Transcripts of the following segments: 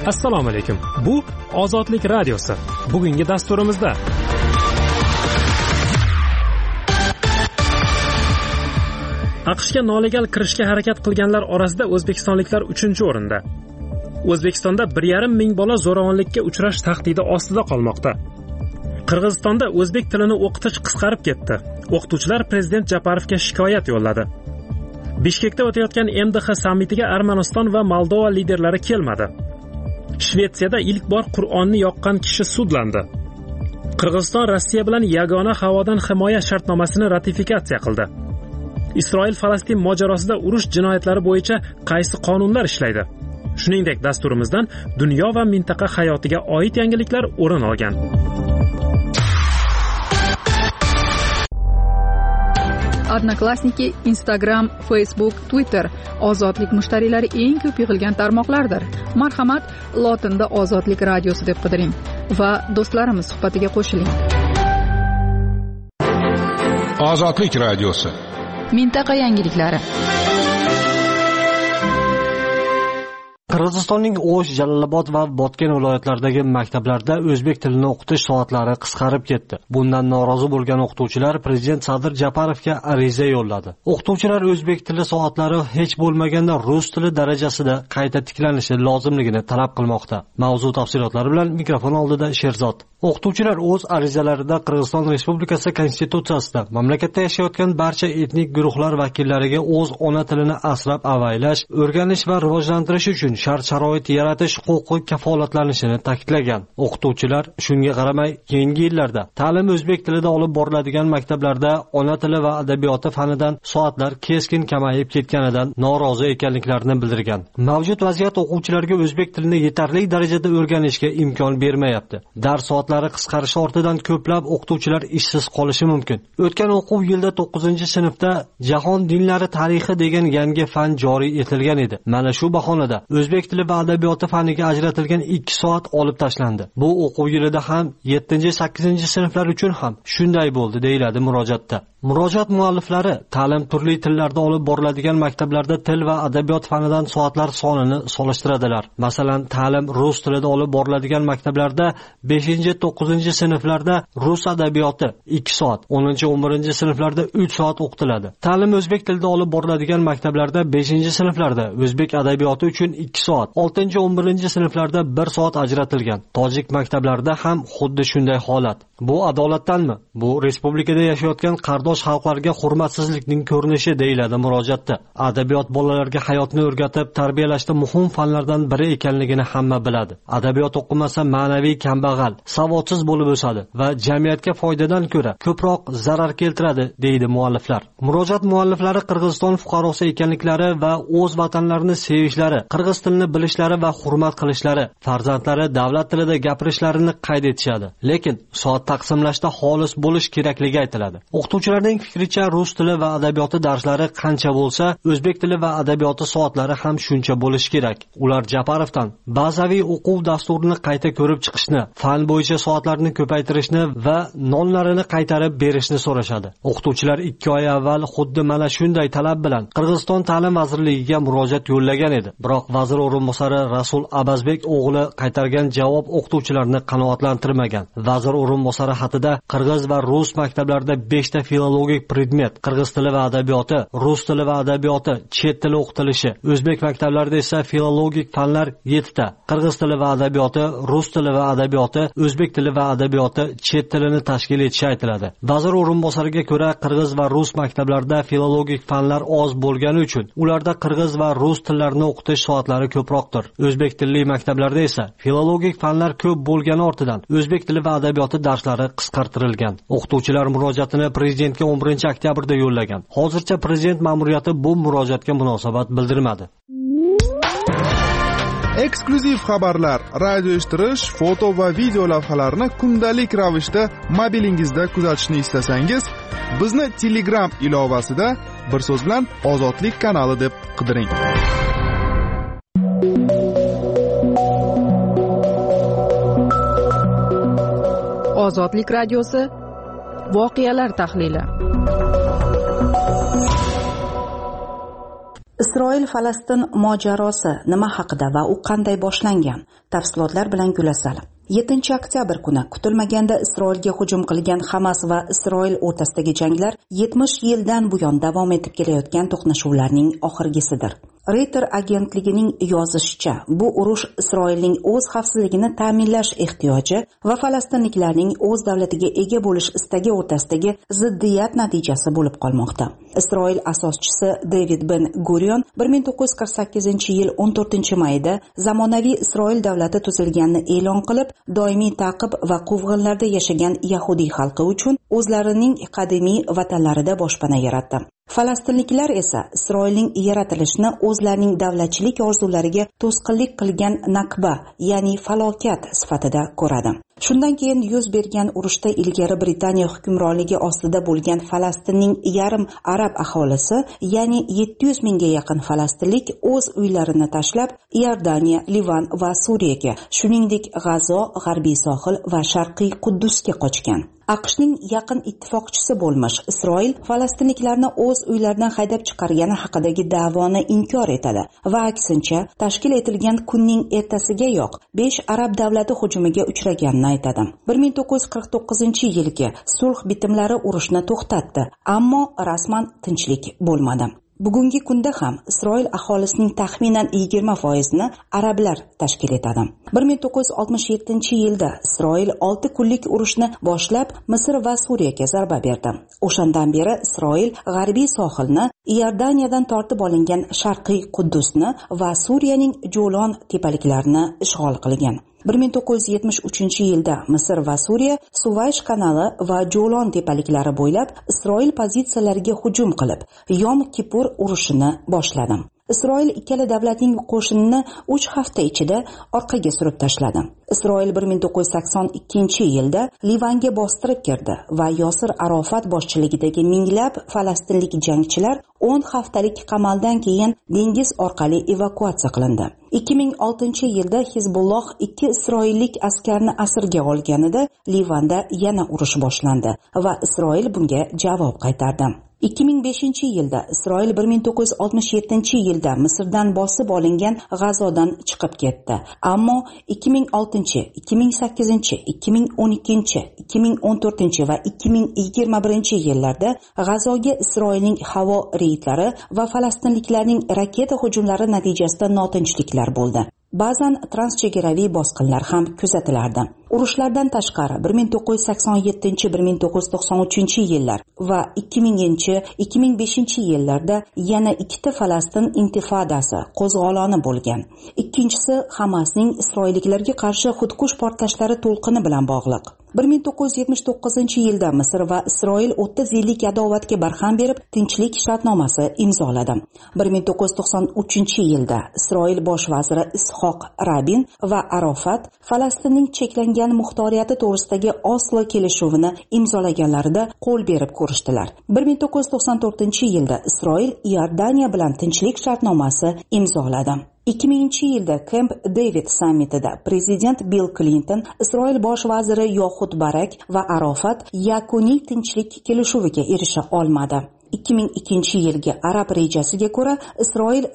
Assalomu alaykum. Bu Ozodlik radiosi. Bugungi dasturimizda AQShga nolegal kirishga harakat qilganlar orasida o'zbekistonliklar 3-o'rinda. O'zbekistonda 1,5 ming bola zo'ravonlikka uchrash tahdidi ostida qolmoqda. Qirg'izistonda o'zbek tilini o'qitish qisqarib ketdi. O'qituvchilar prezident Japarovga shikoyat yo'lladi. Bishkekda o'tayotgan MDH sammitiga Armaniston va Moldova liderlari kelmadi. Shvetsiyada ilk bor Qur'onni yoqqan kishi sudlandi. Qirg'iziston Rossiya bilan yagona havodan himoya shartnomasini ratifikatsiya qildi. Isroil-Falastin mojarosida urush jinoyatlari bo'yicha qaysi qonunlar ishlaydi? Shuningdek, dasturimizdan dunyo va mintaqa hayotiga oid yangiliklar o'rin olgan. Odnoklassniki, Instagram, Facebook, Twitter ozodlik mushtariylari eng ko'p yig'ilgan tarmoqlardir. Marhamat, lotinda Ozodlik radiosi deb qidiring va do'stlarimiz suhbatiga qo'shiling. Ozodlik radiosi. Mintaqa yangiliklari. Qirg'izistonning O'sh, Jalolobod va Botken viloyatlaridagi maktablarda o'zbek tilini o'qitish soatlari qisqarib ketdi. Bundan norozi bo'lgan o'qituvchilar prezident Sadir Japarovga ariza yo'lladi. O'qituvchilar o'zbek tili soatlari hech bo'lmaganda rus tili darajasida qayta tiklanishi lozimligini talab qilmoqda. Mavzu tafsilotlari bilan mikrofon oldida Sherzod. O'qituvchilar o'z arizalarida Qirg'iziston Respublikasi Konstitutsiyasida mamlakatda yashayotgan barcha etnik guruhlar vakillariga o'z ona tilini asrab-avaylash, o'rganish va rivojlantirish uchun shart-sharoit yaratish huquqi kafolatlanishini ta'kidlagan. O'qituvchilar shunga qaramay, keyingi yillarda ta'lim o'zbek tilida olib boriladigan maktablarda ona tili va adabiyoti fanidan soatlar keskin kamayib ketganidan norozi ekanliklarini bildirgan. Mavjud vaziyat o'quvchilarga o'zbek tilini yetarli darajada o'rganishga imkon bermayapti. Dars soatlari qisqarishi ortidan ko'plab o'qituvchilar ishsiz qolishi mumkin. O'tgan o'quv yilida 9-sinfda Jahon dinlari tarixi degan yangi fan joriy etilgan edi. Mana shu bahonada o'zbek tili va adabiyoti faniga ajratilgan 2 soat olib tashlandi. Bu o'quv yilida ham 7-8-sinflar uchun ham shunday bo'ldi, deyiladi murojaatda. Murojaat mualliflari ta'lim turli tillarda olib boriladigan maktablarda til va adabiyot fanidan soatlar sonini solishtiradilar. Masalan, ta'lim rus tilida olib boriladigan maktablarda 5-9-sinflarda rus adabiyoti 2 soat, 10-11-sinflarda 3 soat o'qitiladi. Ta'lim o'zbek tilida olib boriladigan maktablarda 5-sinflarda o'zbek adabiyoti uchun 2 soat, 6-11-sinflarda 1 soat ajratilgan. Tojik maktablarida ham xuddi shunday holat. Bu adolatdanmi? Bu respublikada yashayotgan qardosh xalqlarga hurmatsizlikning ko'rinishi, deyiladi murojaatda. Adabiyot bolalarga hayotni o'rgatib, tarbiyalashda muhim fanlardan biri ekanligini hamma biladi. Adabiyot o'qimasa ma'naviy kambag'al, savodsiz bo'lib o'sadi va jamiyatga foydadan ko'ra ko'proq zarar keltiradi, deydi mualliflar. Murojaat mualliflari Qirg'iziston fuqarosi ekanliklari va o'z vatanlarini sevishlari, qirg'iz tilini bilishlari va hurmat qilishlari, farzandlari davlat tilida gapirishlarini qayd etishadi. Lekin soat taqsimlashda xolis bo'lish kerakligi aytiladi. O'qituvchilarning fikricha, rus tili va adabiyoti darslari qancha bo'lsa, o'zbek tili va adabiyoti soatlari ham shuncha bo'lishi kerak. Ular Japarovdan bazaviy o'quv dasturini qayta ko'rib chiqishni, fan bo'yicha soatlarni ko'paytirishni va nonlarini qaytarib berishni so'rashadi. O'qituvchilar 2 oy avval xuddi mana shunday talab bilan Qirg'iziston ta'lim vazirligiga murojaat yo'llagan edi. Biroq vazir o'rinbosari Rasul Abazbek o'g'li qaytargan javob o'qituvchilarni qanoatlantirmagan. Vazir o'rinbosari xatida qirg'iz va rus maktablarida 5 ta filologik predmet, qirg'iz tili va adabiyoti, rus tili va adabiyoti, chet tili o'qitilishi. O'zbek maktablarida esa filologik fanlar 7 ta, qirg'iz tili va adabiyoti, rus tili va adabiyoti, o'zbek tili va adabiyoti, chet tilini tashkil etishi aytiladi. Vazir o'rinbosariga ko'ra, qirg'iz va rus maktablarida filologik fanlar oz bo'lgani uchun ularda qirg'iz va rus tillarini o'qitish soatlari ko'proqdir. O'zbek tilli maktablarda esa filologik fanlar ko'p bo'lgani ortidan o'zbek tili va adabiyoti darslari qisqartirilgan. O'qituvchilar murojaatini prezidentga 11-oktyabrda yo'llagan. Hozircha prezident ma'muriyati bu murojaatga munosabat bildirmadi. Eksklyuziv xabarlar, radio eshittirish, foto va video lavhalarni kundalik ravishda mobilingizda kuzatishni istasangiz, bizni Telegram ilovasida bir so'z bilan Ozodlik kanali deb qidiring. Ozodlik radiosi voqealar tahlili. Isroil Falastin mojarosi nima haqida va u qanday boshlangan? Tafsilotlar bilan Gulasal. 7 oktyabr kuni kutilmaganda Isroilga hujum qilgan Hamas va Isroil o'rtasidagi janglar 70 yildan buyon davom etib kelayotgan to'qnashuvlarning oxirgisidir. Reuters agentligining yozishicha, bu urush Isroilning o'z xavfsizligini ta'minlash ehtiyoji va falastinliklarning o'z davlatiga ega bo'lish istagi o'rtasidagi ziddiyat natijasi bo'lib qolmoqda. Isroil asoschisi David Ben-Gurion 1948-yil 14-mayda zamonaviy Isroil davlati tuzilganini e'lon qilib, doimiy ta'qib va quvg'inlarda yashagan yahudiy xalqi uchun o'zlarining qadimiy vatanlarida boshpana yaratdi. Falastinliklar esa Isroilning yaratilishini o'zlarining davlatchilik orzulariga to'sqinlik qilgan nakba, ya'ni falokat sifatida ko'radi. Shundan keyin yuz bergan urushda ilgari Britaniya hukmronligi ostida bo'lgan Falastinning yarim arab aholisi, ya'ni 700 mingga yaqin falastinlik o'z uylarini tashlab Iordaniya, Livan va Suriyaga, shuningdek G'azo, G'arbiy sohil va Sharqiy Quddusga qochgan. AQShning yaqin ittifoqchisi bo'lmish Isroil falastinliklarni o'z uylaridan haydab chiqargani haqidagi da'voni inkor etadi va aksincha tashkil etilgan kunning ertasigayoq 5 arab davlati hujumiga uchraganini aytadi. 1949-yilgi sulh bitimlari urushni to'xtatdi, ammo rasman tinchlik bo'lmadi. Bugungi kunda ham Isroil aholisining taxminan 20%ni arablar tashkil etadi. 1967-yilda Isroil 6 kunlik urushni boshlab Misr va Suriyaga zarba berdi. O'shandan beri Isroil G'arbiy sohilni, Iordaniyadan tortib olingan Sharqiy Quddusni va Suriyaning Jo'lon tepaliklarini ishg'ol qilgan. 1973-yilda Misr va Suriya Suvaysh kanali va Jo'lon tepaliklari bo'ylab Isroil pozitsiyalariga hujum qilib, Yom Kipur urushini boshladi. Isroil ikkala davlatning qo'shinini 3 hafta ichida orqaga surib tashladi. Isroil 1982-yilda Livanga bostirib kirdi va Yosir Arofat boshchiligidagi minglab falastinlik jangchilar 10 haftalik qamaldan keyin dengiz orqali evakuatsiya qilindi. 2006-yilda Hizbulloh 2 isroillik askarni asirga olganida Livanda yana urush boshlandi va Isroil bunga javob qaytardi. 2005-yilda Isroil 1967-yilda Misrdan bosib olingan G'azodan chiqib ketdi. Ammo 2006, 2008, 2012, 2014 va 2021-yillarda G'azoga Isroilning havo reydlari va falastinliklarning raketa hujumlari natijasida notinchliklar bo'ldi. Ba'zan transchegaraviy bosqinlar ham kuzatilardi. Urushlardan tashqari 1987-1993-yillar va 2000-2005-yillarda yana ikkita Falastin intifodasi qo'zg'oloni bo'lgan. Ikkinchisi Hamasning Isroilliklarga qarshi xudkush portlashlari to'lqini bilan bog'liq. 1979-yilda Misr va Isroil 30 yillik adovatga barham berib, tinchlik shartnomasi imzoladi. 1993-yilda Isroil bosh vaziri Ishoq Rabin va Arofat Falastinning cheklangan muxtoriyati to'g'risidagi Oslo kelishuvini imzolaganlarida qo'l berib ko'rishdilar. 1994-yilda Isroil Iordaniya bilan tinchlik shartnomasi imzoladi. 2000-yilda Camp David sammitida prezident Bill Clinton, Isroil bosh vaziri Yoxud Barak va Arofat yakuniy tinchlik kelishuviga erisha olmadi. 2002-yilgi arab rejasiga ko'ra Isroil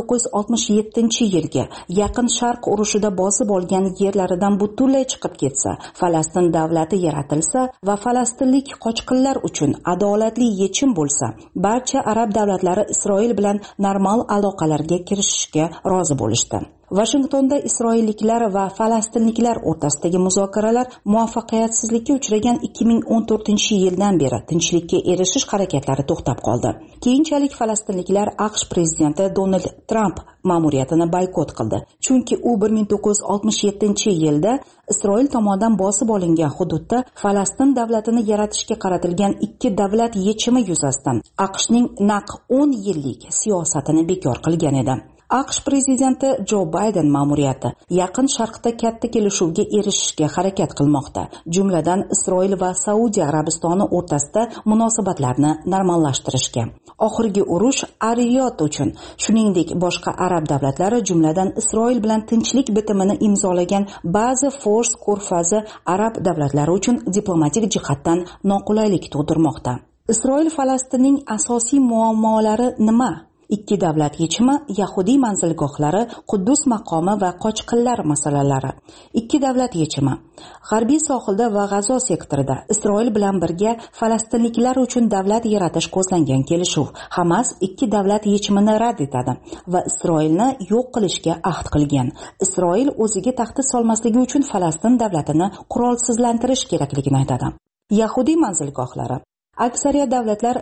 1967-yilga Yaqin Sharq urushida bosib olgan yerlaridan butunlay chiqib ketsa, Falastin davlati yaratilsa va falastinlik qochqinlar uchun adolatli yechim bo'lsa, barcha arab davlatlari Isroil bilan normal aloqalarga kirishishga rozi bo'lishdi. Vashingtonda isroilliklar va falastinliklar o'rtasidagi muzokaralar muvaffaqiyatsizlikka uchragan 2014-yildan beri tinchlikka erishish harakatlari to'xtab qoldi. Keyinchalik falastinliklar AQSh prezidenti Donald Trump ma'muriyatini boykot qildi, chunki u 1967-yilda Isroil tomonidan bosib olingan hududda Falastin davlatini yaratishga qaratilgan ikki davlat yechimi yuzasidan AQShning naq 10 yillik siyosatini bekor qilgan edi. AQSh prezidenti Jo Bayden ma'muriyati Yaqin Sharqda katta kelishuvga erishishga harakat qilmoqda, jumladan Isroil va Saudiya Arabistoni o'rtasida munosabatlarni normallashtirishga. Oxirgi urush Ar-Riyod uchun, shuningdek boshqa arab davlatlari, jumladan Isroil bilan tinchlik bitimini imzolagan ba'zi Fors ko'rfazi arab davlatlari uchun diplomatik jihatdan noqulaylik tug'dirmoqda. Isroil Falastinning asosiy muammolari nima? ikki davlat yechimi, yahudiy manzilgohlari, Quddus maqomi va qochqinlar masalalari. Ikki davlat yechimi. G'arbiy sohilda va G'azo sektorida Isroil bilan birga falastinliklar uchun davlat yaratish ko'zlangan kelishuv. Hamas ikki davlat yechimini rad etadi va Isroilni yo'q qilishga ahd qilgan. Isroil o'ziga tahdid solmasligi uchun Falastin davlatini qurolsizlantirish kerakligini aytadi. Yahudiy manzilgohlari. Aksariyat davlatlar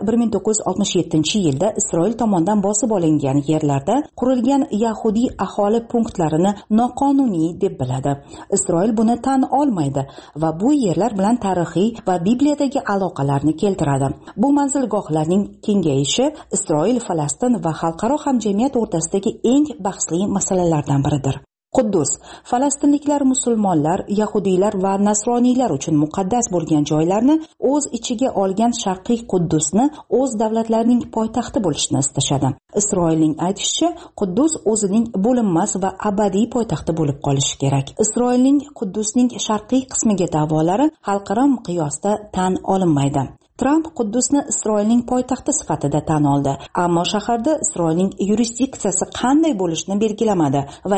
1967-yilda Isroil tomonidan bosib olingan yerlarda qurilgan yahudiy aholi punktlarini noqonuniy deb biladi. Isroil buni tan olmaydi va bu yerlar bilan tarixiy va Bibliyadagi aloqalarni keltiradi. Bu manzilgohlarning kengayishi Isroil, Falastin va xalqaro hamjamiyat o'rtasidagi eng bahsli masalalardan biridir. Quddus. Falastinliklar, musulmonlar, yahudiylar va nasroniylar uchun muqaddas bo'lgan joylarni o'z ichiga olgan Sharqiy Quddusni o'z davlatlarining poytaxti bo'lishni istashadi. Isroilning aytishicha, Quddus o'zining bo'linmas va abadiy poytaxti bo'lib qolishi kerak. Isroilning Quddusning sharqiy qismiga da'volari xalqaro miqyosda tan olinmaydi. Tramp Quddusni Isroilning poytaxti sifatida tan oldi, ammo shaharda Isroilning yurisdiksiyasi qanday bo'lishini belgilamadi va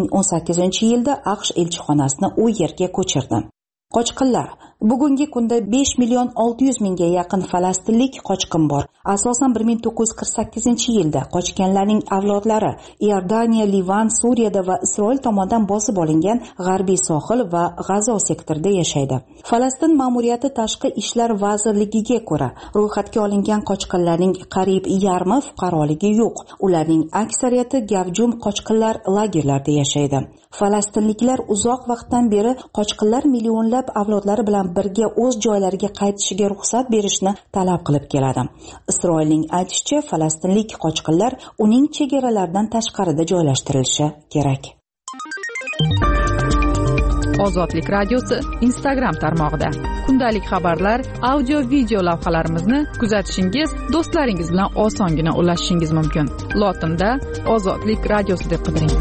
2018-yilda AQSh elchixonasini u yerga ko'chirdi. Qochqinlar. Bugungi kunda 5.600.000 ga yaqin falastinlik qochqin bor. Asosan 1948-yilda qochganlarning avlodlari Iordaniya, Livan, Suriyada va Isroil tomonidan bosib olingan G'arbiy sohil va G'azo sektorida yashaydi. Falastin ma'muriyati tashqi ishlar vazirligiga ko'ra, ro'yxatga olingan qochqinlarning qariyb yarmi fuqaroligi yo'q. Ularning aksariyati gavjum qochqinlar lagerlarida yashaydi. Falastinliklar uzoq vaqtdan beri qochqinlar millionlab avlodlari bilan birga o'z joylariga qaytishiga ruxsat berishni talab qilib keladi. Isroilning aytishicha, falastinlik qochqinlar uning chegaralaridan tashqarida joylashtirilishi kerak. Ozodlik radiosi Instagram tarmog'ida kundalik xabarlar, audio, video lavhalarimizni kuzatishingiz, do'stlaringiz bilan osongina ulashishingiz mumkin. Lotinda Ozodlik radiosi deb qidiring.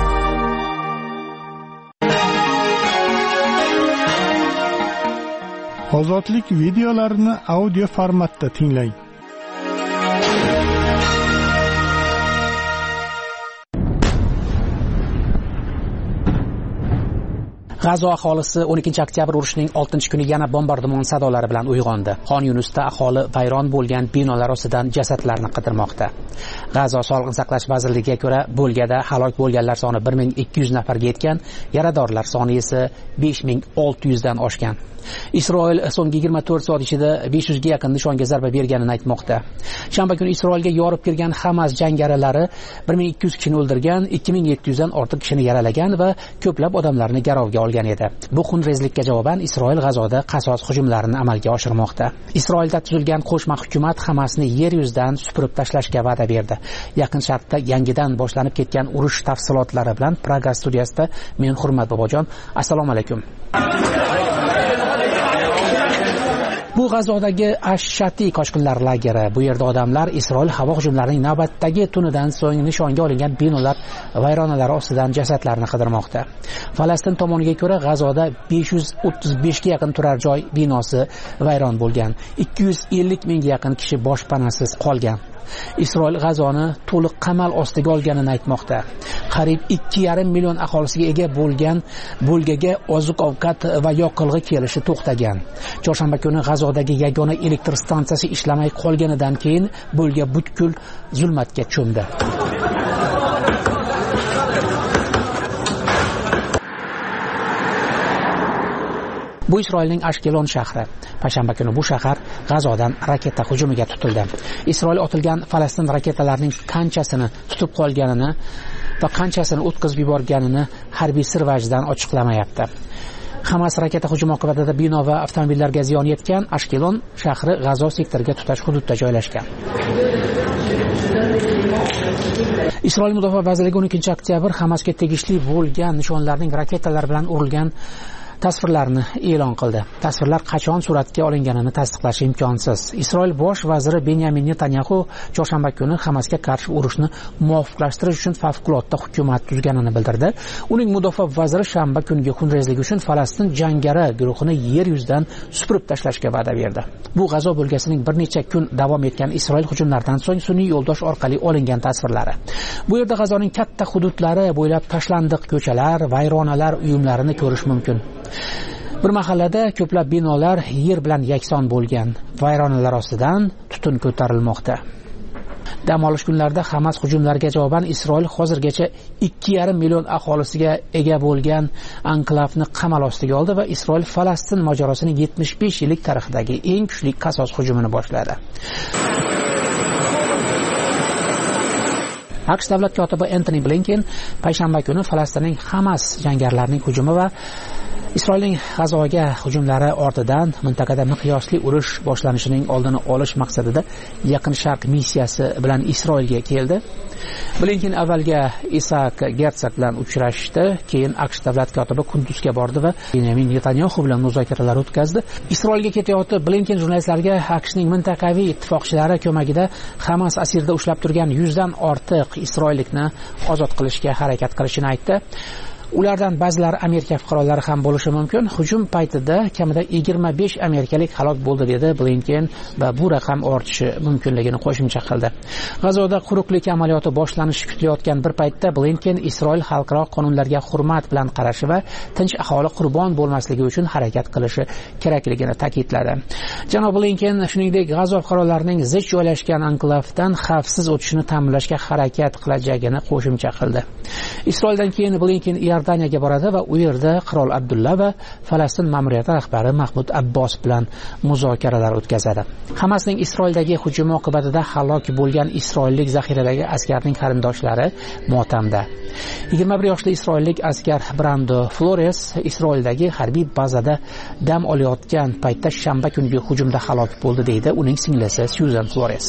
Ozodlik videolarini audio formatda tinglang. G'azo aholisi 12-oktyabr urushining 6-kuni yana bombardimon sadolari bilan uyg'ondi. Xon Yunusda aholi vayron bo'lgan binolar ostidan jasadlarni qidirmoqda. G'azo Sog'liqni saqlash vazirligiga ko'ra, bo'lgada halok bo'lganlar soni 1200 nafarga yetgan, yaradorlar soni esa 5600 dan oshgan. Isroil so'nggi 24 soat ichida 500 ga yaqin nishonga zarba berganini aytmoqda. Shanba kuni Isroilga yorib kirgan Hamas jangarilari 1200 kishini o'ldirgan, 2700 dan ortiq kishini yaralagan va ko'plab odamlarni garovga olgan edi. Bu xunrezlikka javoban Isroil G'azoda qasos hujumlarini amalga oshirmoqda. Isroilda tuzilgan qo'shma hukumat Hamasni yer yuzidan supurib tashlashga va'da berdi. Yaqin Sharqda yangidan boshlanib ketgan urush tafsilotlari bilan Praga studiyasida men Hurmat Bobojon. Assalomu alaykum. Bu G'azodagi Ash-Shati qochqinlar lageri. Bu yerda odamlar Isroil havo hujumlarining navbatdagi tunidan so'ng nishonga olingan binolar vayronalari ostidan jasadlarni qidirmoqda. Falastin tomoniga ko'ra, G'azoda 535 ga yaqin turar joy binosi vayron bo'lgan. 250 mingga yaqin kishi boshpanasiz qolgan. Isroil G'azoni to'liq qamal ostiga olganini aytmoqda. Qariyb 2,5 million aholisiga ega bo'lgan bo'lgaga oziq-ovqat va yoqilg'i kelishi to'xtagan. Chorshanba kuni G'azodagi yagona elektr stansiyasi ishlamay qolganidan keyin bo'lga butkul zulmatga cho'mdi. Bu Isroilning Ashkelon shahri. Payshanba kuni bu shahar G'azodan raketa hujumiga tutildi. Isroil otilgan Falastin raketalarining qanchasini tutib qolganini va qanchasini o'tkazib yuborganini harbiy sir vajdan ochiqlamayapti. Hamas raketa hujumi oqibatida bino va avtomobillarga ziyon yetgan. Ashkelon shahri G'azo sektoriga tutash hududda joylashgan. Isroil Mudofaa vazirligi 12-oktyabr Hamasga tegishli bo'lgan nishonlarning raketalar bilan urilgan tasvirlarni e'lon qildi. Tasvirlar qachon suratga olinganini tasdiqlash imkonsiz. Isroil bosh vaziri Benyamin Netanyahu chorshanba kuni Hamasga qarshi urushni muvofiqlashtirish uchun favqulodda hukumat tuzganini bildirdi. Uning mudofaa vaziri shanba kungi xunrezlik uchun Falastin jangari guruhini yer yuzidan supurib tashlashga va'da berdi. Bu G'azo bo'lkasining bir necha kun davom etgan Isroil hujumlaridan so'ng sun'iy yo'ldosh orqali olingan tasvirlari. Bu yerda G'azoning katta hududlari bo'ylab tashlandiq ko'chalar, vayronalar uyumlarini ko'rish mumkin. Bir mahallada ko'plab binolar yer bilan yakson bo'lgan. Vayronalar ostidan tutun ko'tarilmoqda. Dam olish kunlarida Hamas hujumlariga javoban Isroil hozirgacha 2,5 million aholisiga ega bo'lgan anklavni qamal ostiga oldi va Isroil Falastin mojarosining 75 yillik tarixidagi eng kuchli qasos hujumini boshladi. AQSh davlat kotibi Antony Blinken payshanba kuni Falastinning Hamas jangarlarining hujumi va Isroilning G'azoga hujumlari ortidan mintaqada miqyosli urush boshlanishining oldini olish maqsadida Yaqin Sharq missiyasi bilan Isroilga keldi. Blinken avvalga Isaac Herzog bilan uchrashdi, keyin AQSh davlat kotibi Quddusga bordi va Benyamin Netanyahu bilan muzokaralar o'tkazdi. Isroilga ketayotib Blinken jurnalistlarga AQShning mintaqaviy ittifoqchilari ko'magida Hamas asirda ushlab turgan 100 dan ortiq isroillikni ozod qilishga harakat qilishini aytdi. Ulardan ba'zilari Amerika fuqarolari ham bo'lishi mumkin. Hujum paytida kamida 25 amerikalik halok bo'ldi dedi Blinken va bu raqam ortishi mumkinligini qo'shimcha qildi. G'azoda quruqlik amaliyoti boshlanishi kutilayotgan bir paytda Blinken Isroil xalqaro qonunlarga hurmat bilan qarashi va tinch aholi qurbon bo'lmasligi uchun harakat qilishi kerakligini ta'kidladi. Janob Blinken shuningdek G'azo fuqarolarining zich joylashgan anklavdan xavfsiz o'tishini ta'minlashga harakat qilajagini qo'shimcha qildi. Isroildan keyin Blinken Iordaniyaga boradi va u yerda qirol Abdulla va Falastin ma'muriyati rahbari Mahmud Abbos bilan muzokaralar o'tkazadi. Hamasning Isroildagi hujumi oqibatida halok bo'lgan isroillik zaxiradagi askarning qarindoshlari motamda. 21 yoshli isroillik askar Brando Flores Isroildagi harbiy bazada dam olayotgan paytda shanba kungi hujumda halok bo'ldi deydi uning singlisi Susan Flores.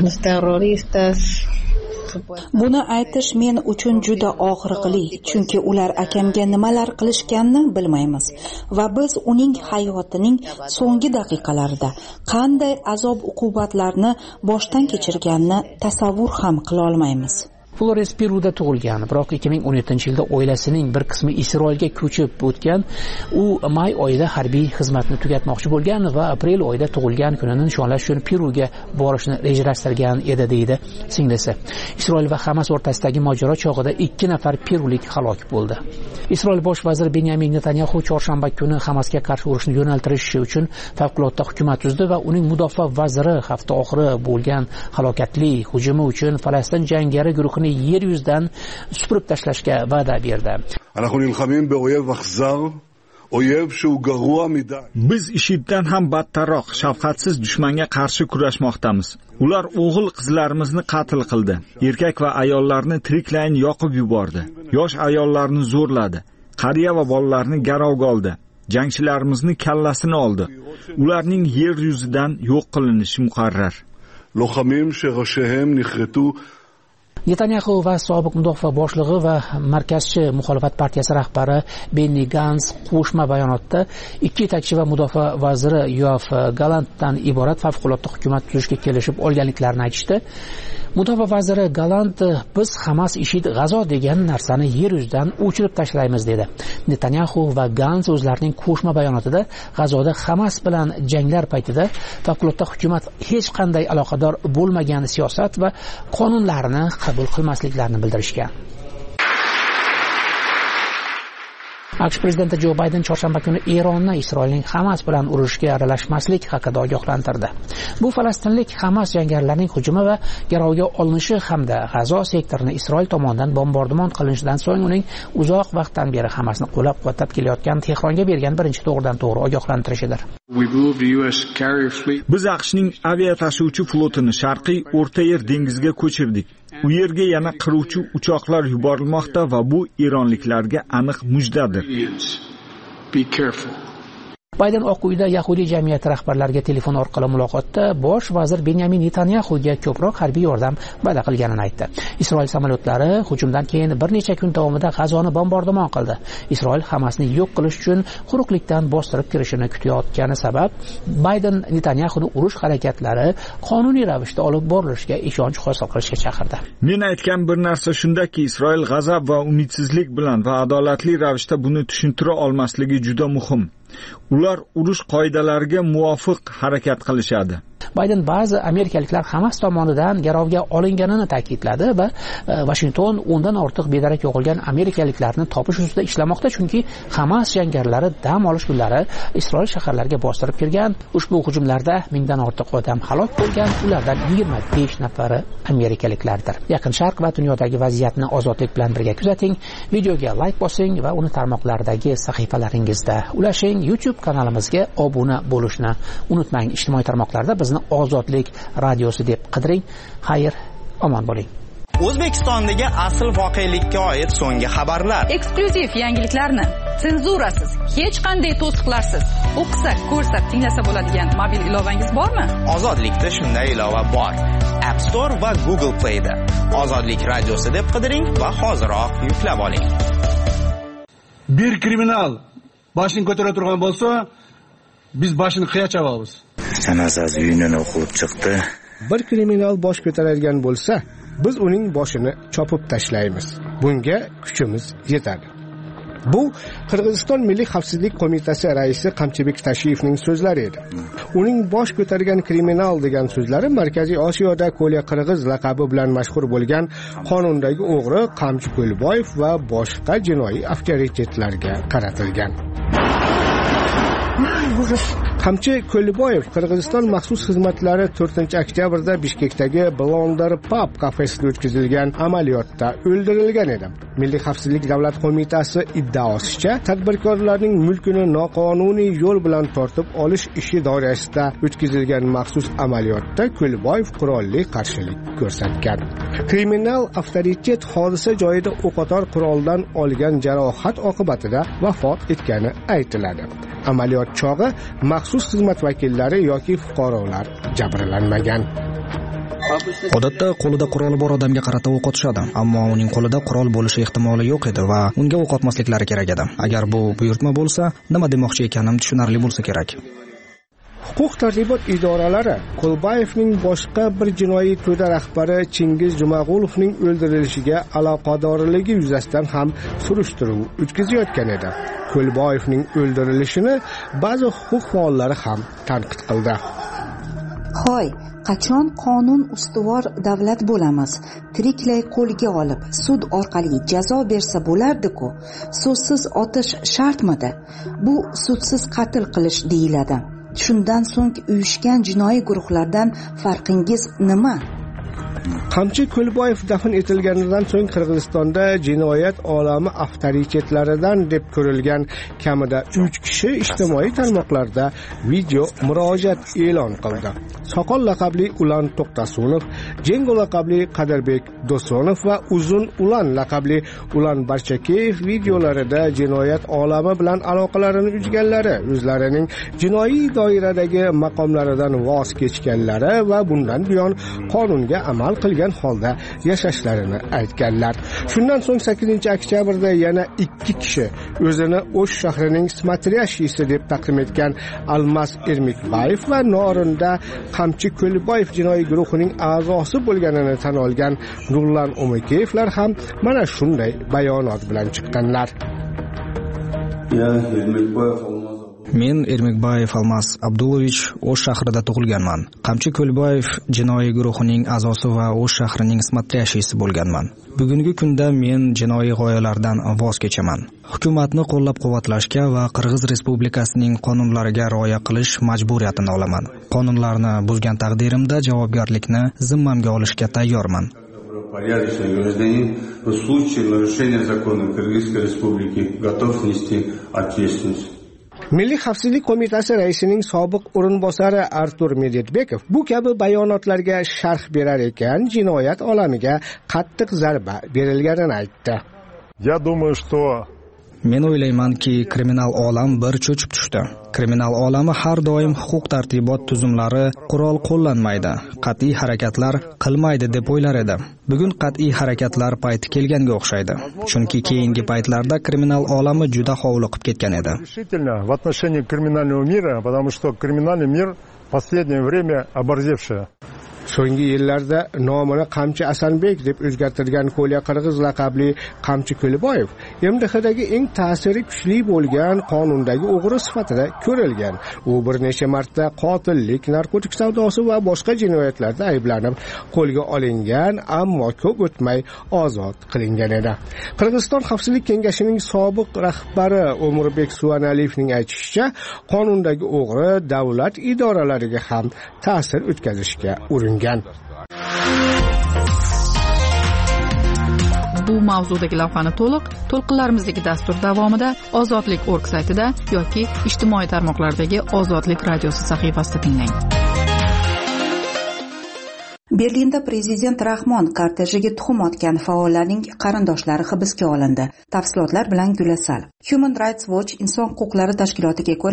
Buni aytish men uchun juda og'riqli, chunki ular akamga nimalar qilishganini bilmaymiz va biz uning hayotining so'nggi daqiqalarida qanday azob-uqubatlarni boshdan kechirganini tasavvur ham qila olmaymiz. Flores Peruda tug'ilgan, biroq 2017-yilda oilasining bir qismi Isroilga ko'chib o'tgan. U may oyida harbiy xizmatni tugatmoqchi bo'lgan va aprel oyida tug'ilgan kunini nishonlash uchun Peruga borishni rejalashtirgan edi deydi singlisi. Isroil va Hamas o'rtasidagi mojaro chog'ida 2 nafar perulik halok bo'ldi. Isroil bosh vaziri Benyamin Netanyahu chorshanba kuni Hamasga qarshi urushni yo'naltirish uchun favqulodda hukumat tuzdi va uning mudofaa vaziri hafta oxiri bo'lgan halokatli hujumi uchun Falastin jangari guruhini yer yuzidan supurib tashlashga va'da berdi. Biz IShIDdan ham battarroq shafqatsiz dushmanga qarshi kurashmoqdamiz. Ular o'g'il qizlarimizni qatl qildi. Erkak va ayollarni tiriklayin yoqib yubordi. Yosh ayollarni zo'rladi. Qariya va bolalarni garovga oldi. Jangchilarimizni kallasini oldi. Ularning yer yuzidan yo'q qilinishi muqarrar. Netanyahu va sobiq mudofaa boshlig'i va markazchi muxolifat partiyasi rahbari Benny Gantz qo'shma bayonotda ikki yetakchi va mudofaa vaziri Yoav Galantdan iborat favqulodda hukumat tuzishga kelishib olganliklarini aytishdi. Mudofaa vaziri Galant biz Hamas IShID G'azo degan narsani yer yuzidan o'chirib tashlaymiz dedi. Netanyahu va Gantz o'zlarining qo'shma bayonotida G'azoda Hamas bilan janglar paytida favqulodda hukumat hech qanday aloqador bo'lmagan siyosat va qonunlarni qabul qilmasliklarini bildirishgan. AQSh prezidenti Jo Bayden chorshanba kuni Eronni Isroilning Hamas bilan urushga aralashmaslik haqida ogohlantirdi. Bu falastinlik Hamas jangarlarining hujumi va garovga olinishi hamda G'azo sektorini Isroil tomonidan bombardimon qilinishidan so'ng uning uzoq vaqtdan beri Hamasni qo'llab-quvvatlab kelayotgan Tehronga bergan birinchi to'g'ridan-to'g'ri ogohlantirishidir. Biz AQShning avia tashuvchi flotini Sharqiy O'rta Yer dengiziga ko'chirdik. U yerga yana qiruvchi uchoqlar yuborilmoqda va bu eronliklarga aniq mujdadir. Bayden Oq uyda Yahudiy jamiyati rahbarlariga telefon orqali muloqotda bosh vazir Benyamin Netanyahuga ko'proq harbiy yordam va'da qilganini aytdi. Isroil samolyotlari hujumdan keyin bir necha kun davomida G'azoni bombardimon qildi. Isroil Hamasni yo'q qilish uchun quruqlikdan bostirib kirishini kutayotgani sabab Bayden Netanyahuni urush harakatlari qonuniy ravishda olib borilishiga ishonch hosil qilishga chaqirdi. Men aytgan bir narsa shundaki, Isroil g'azab va umidsizlik bilan va adolatli ravishda buni tushuntira olmasligi juda muhim. Ular urush qoidalariga muvofiq harakat qilishadi. Bayden ba'zi amerikaliklar Hamas tomonidan garovga olinganini ta'kidladi va Washington undan ortiq bedarak yo'qolgan amerikaliklarni topish ustida ishlamoqda, chunki Hamas jangarilari dam olish kunlari Isroil shaharlariga bostirib kirgan. Ushbu hujumlarda mingdan ortiq odam halok bo'lgan, ulardan 25 nafari amerikaliklardir. Yaqin Sharq va dunyodagi vaziyatni ozodlik bilan birga kuzating. Videoga like bosing va uni tarmoqlardagi sahifalaringizda ulashing. YouTube kanalimizga obuna bo'lishni unutmang. Ijtimoiy tarmoqlarda bizni Ozodlik radiosi deb qidiring. Xayr, omon bo'ling. O'zbekistondagi asl voqelikka oid so'nggi xabarlar, eksklyuziv yangiliklarni senzurasiz, hech qanday to'siqlarsiz o'qisa, ko'rsa, tinglasa bo'ladigan mobil ilovangiz bormi? Ozodlikda shunday ilova bor. App Store va Google Play da Ozodlik radiosi deb qidiring va hoziroq yuklab oling. Bir kriminal boshini ko'tara turgan bo'lsa, biz boshini qiya chavamiz. Sanasiz uyini o'qib chiqdi. Bir kriminal bosh ko'taradigan bo'lsa, biz uning boshini chopib tashlaymiz. Bunga kuchimiz yetadi. Bu Qirg'iziston Milliy xavfsizlik qo'mitasi raisi Qamchibek Tashiyevning so'zlari edi. Uning bosh ko'targan kriminal degan so'zlari Markaziy Osiyoda Ko'lya Qirg'iz laqabi bilan mashhur bo'lgan qonundagi o'g'ri Qamchi Ko'lboyev va boshqa jinoiy avtoritetlarga qaratilgan. Qamchi Ko'lboyev Qirg'iziston maxsus xizmatlari 4-oktyabrda Bishkekdagi Blonder Pub kafesida o'tkazilgan amaliyotda o'ldirilgan edi. Milliy xavfsizlik davlat qo'mitasi iddaosicha, tadbirkorlarning mulkini noqonuniy yo'l bilan tortib olish ishi doirasida o'tkazilgan maxsus amaliyotda Ko'lboyev qurolli qarshilik ko'rsatgan. Kriminal avtoritet hodisa joyida o'qotar quroldan olgan jarohat oqibatida vafot etgani aytiladi. Amaliyot chog'i maxsus xizmat vakillari yoki fuqarolar jabrlanmagan. Odatda qo'lida quroli bor odamga qarata o'q otishadi, ammo uning qo'lida qurol bo'lishi ehtimoli yo'q edi va unga o'q otmasliklari kerak edi. Agar bu buyurtma bo'lsa, nima demoqchi ekanim tushunarli bo'lsa kerak. Huquq-tartibot idoralari Ko'lboyevning boshqa bir jinoiy to'da rahbari Chingiz Jumag'ulovning o'ldirilishiga aloqadorligi yuzasidan ham surishtiruv o'tkazayotgan edi. Ko'lboyevning o'ldirilishini ba'zi huquq faollari ham tanqid qildi. Hoy, qachon qonun ustuvor davlat bo'lamiz? Tiriklay qo'lga olib, sud orqali jazo bersa bo'lardi-ku. So'zsiz otish shartmidi? Bu sudsiz qatl qilish deyiladi. Shundan so'ng uyushgan jinoiy guruhlardan farqingiz nima? Qamchi Ko'lboyev dafn etilganidan so'ng Qirg'izistonda jinoyat olami avtoritetlaridan deb ko'rilgan kamida 3 kishi ijtimoiy tarmoqlarda video murojaat e'lon qildi. Soqol laqabli Ulan To'xtasunov, Jengo laqabli Qadirbek Dosonov va Uzun Ulan laqabli Ulan Barchakeyev videolarida jinoyat olami bilan aloqalarini uzganlari, o'zlarining jinoiy doiradagi maqomlaridan voz kechganlari va bundan buyon qonunga amal qilgan holda yashashlarini aytganlar. Shundan so'ng 8-oktyabrda yana 2 kishi o'zini O'sh shahrining smatrashisi deb taqdim etgan Almas Ermekbayev va Norinda Qamchi Ko'lboyev jinoiy guruhining a'zosi bo'lganini tan olgan Nurlan Umekeyevlar ham mana shunday bayonot bilan chiqqanlar. Men Ermekbayev Almas Abdulovich O'sh shahrida tug'ilganman. Qamchi Ko'lboyev jinoiy guruhining a'zosi va O'sh shahrining smatrashisi bo'lganman. Bugungi kunda men jinoiy g'oyalardan voz kechaman. Hukumatni qo'llab-quvvatlashga va Qirg'iz Respublikasining qonunlariga rioya qilish majburiyatini olaman. Qonunlarni buzgan taqdirimda javobgarlikni zimmamga olishga tayyorman. Порядочный гражданин в случае нарушения закона Кыргызской Республики готов нести ответственность. Milliy xavfsizlik qo'mitasi raisining sobiq o'rinbosari Artur Medvedbekov bu kabi bayonotlarga sharh berar ekan, jinoyat olamiga qattiq zarba berilganini aytdi. Я думаю, что Men o'ylaymanki, kriminal olam bir cho'chib tushdi. Kriminal olami har doim huquq-tartibot tuzumlari, qurol qo'llanmaydi, qat'iy harakatlar qilmaydi deb o'ylar edi. Bugun qat'iy harakatlar payti kelganga o'xshaydi. Chunki keyingi paytlarda kriminal olami juda hovliqib ketgan edi. В отношении криминального мира, потому что криминальный мир в последнее время оборзевший. So'nggi yillarda nomini Qamchi Asanbek deb o'zgartirgan Qo'liya Qirg'iz laqabli Qamchi Ko'liboyev MDHdagi eng ta'siri kuchli bo'lgan qonundagi o'g'ri sifatida ko'rilgan. U bir necha marta qotillik, narkotik savdosi va boshqa jinoyatlarda ayblanib qo'lga olingan, ammo ko'p o'tmay ozod qilingan edi. Qirg'iziston Xavfsizlik kengashining sobiq rahbari O'murbek Suvanaliyevning aytishicha, qonundagi o'g'ri davlat idoralariga ham ta'sir o'tkazishga uringan. Bu mavzudagi lavhani to'lqinlarimizdagi dastur davomida Ozodlik.org saytida yoki ijtimoiy tarmoqlardagi Ozodlik radiosi sahifasida tinglang. Berlinda prezident Rahmon kortejiga tuxum otgan faollarning qarindoshlari hibsga olindi. Tafsilotlar bilan Gulasal. Human Rights Watch inson huquqlari tashkilotiga ko'ra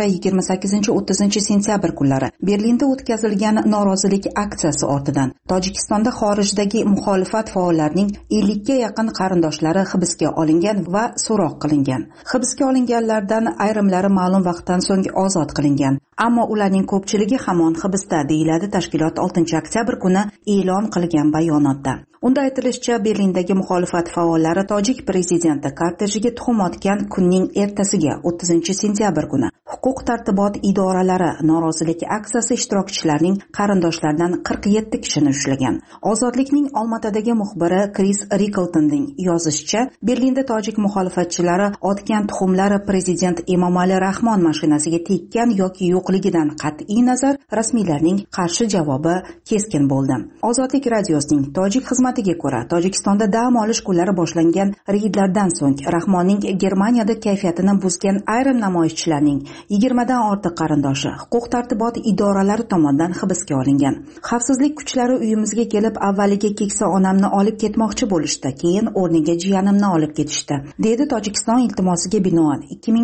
28-30 sentyabr kunlari Berlinda o'tkazilgan norozilik aksiyasi ortidan Tojikistonda xorijdagi muxolifat faollarining 50 ga yaqin qarindoshlari hibsga olingan va so'roq qilingan. Hibsga olinganlardan ayrimlari ma'lum vaqtdan so'ng ozod qilingan, ammo ularning ko'pchiligi hamon hibsda, deyiladi tashkilot 6-oktyabr kuni e'lon qilgan bayonotda. Unda aytilishicha, Berlindagi muxolifat faollari tojik prezidenti kortejiga tuxum otgan kunning ertasiga 30-sentyabr kuni huquq-tartibot idoralari norozilik aksiyasi ishtirokchilarining qarindoshlaridan 47 kishini ushlagan. Ozodlikning Olmatadagi muxbiri Chris Rickletonning yozishicha, Berlinda tojik muxolifatchilari otgan tuxumlari prezident Emomali Rahmon mashinasiga tekkan yoki yo'qligidan qat'iy nazar rasmiylarning qarshi javobi keskin bo'ldi. Ozodlik radiosining tojik xizmatiga ko'ra, Tojikistonda dam olish kunlari boshlangan reydlardan so'ng Rahmonning Germaniyada kayfiyatini buzgan ayrim namoyishchilarning 20 dan ortiq qarindoshi huquq-tartibot idoralari tomonidan hibsga olingan. Xavfsizlik kuchlari uyimizga kelib, avvaliga keksa onamni olib ketmoqchi bo'lishdi, keyin o'rniga jiyanimni olib ketishdi, dedi Tojikiston iltimosiga binoan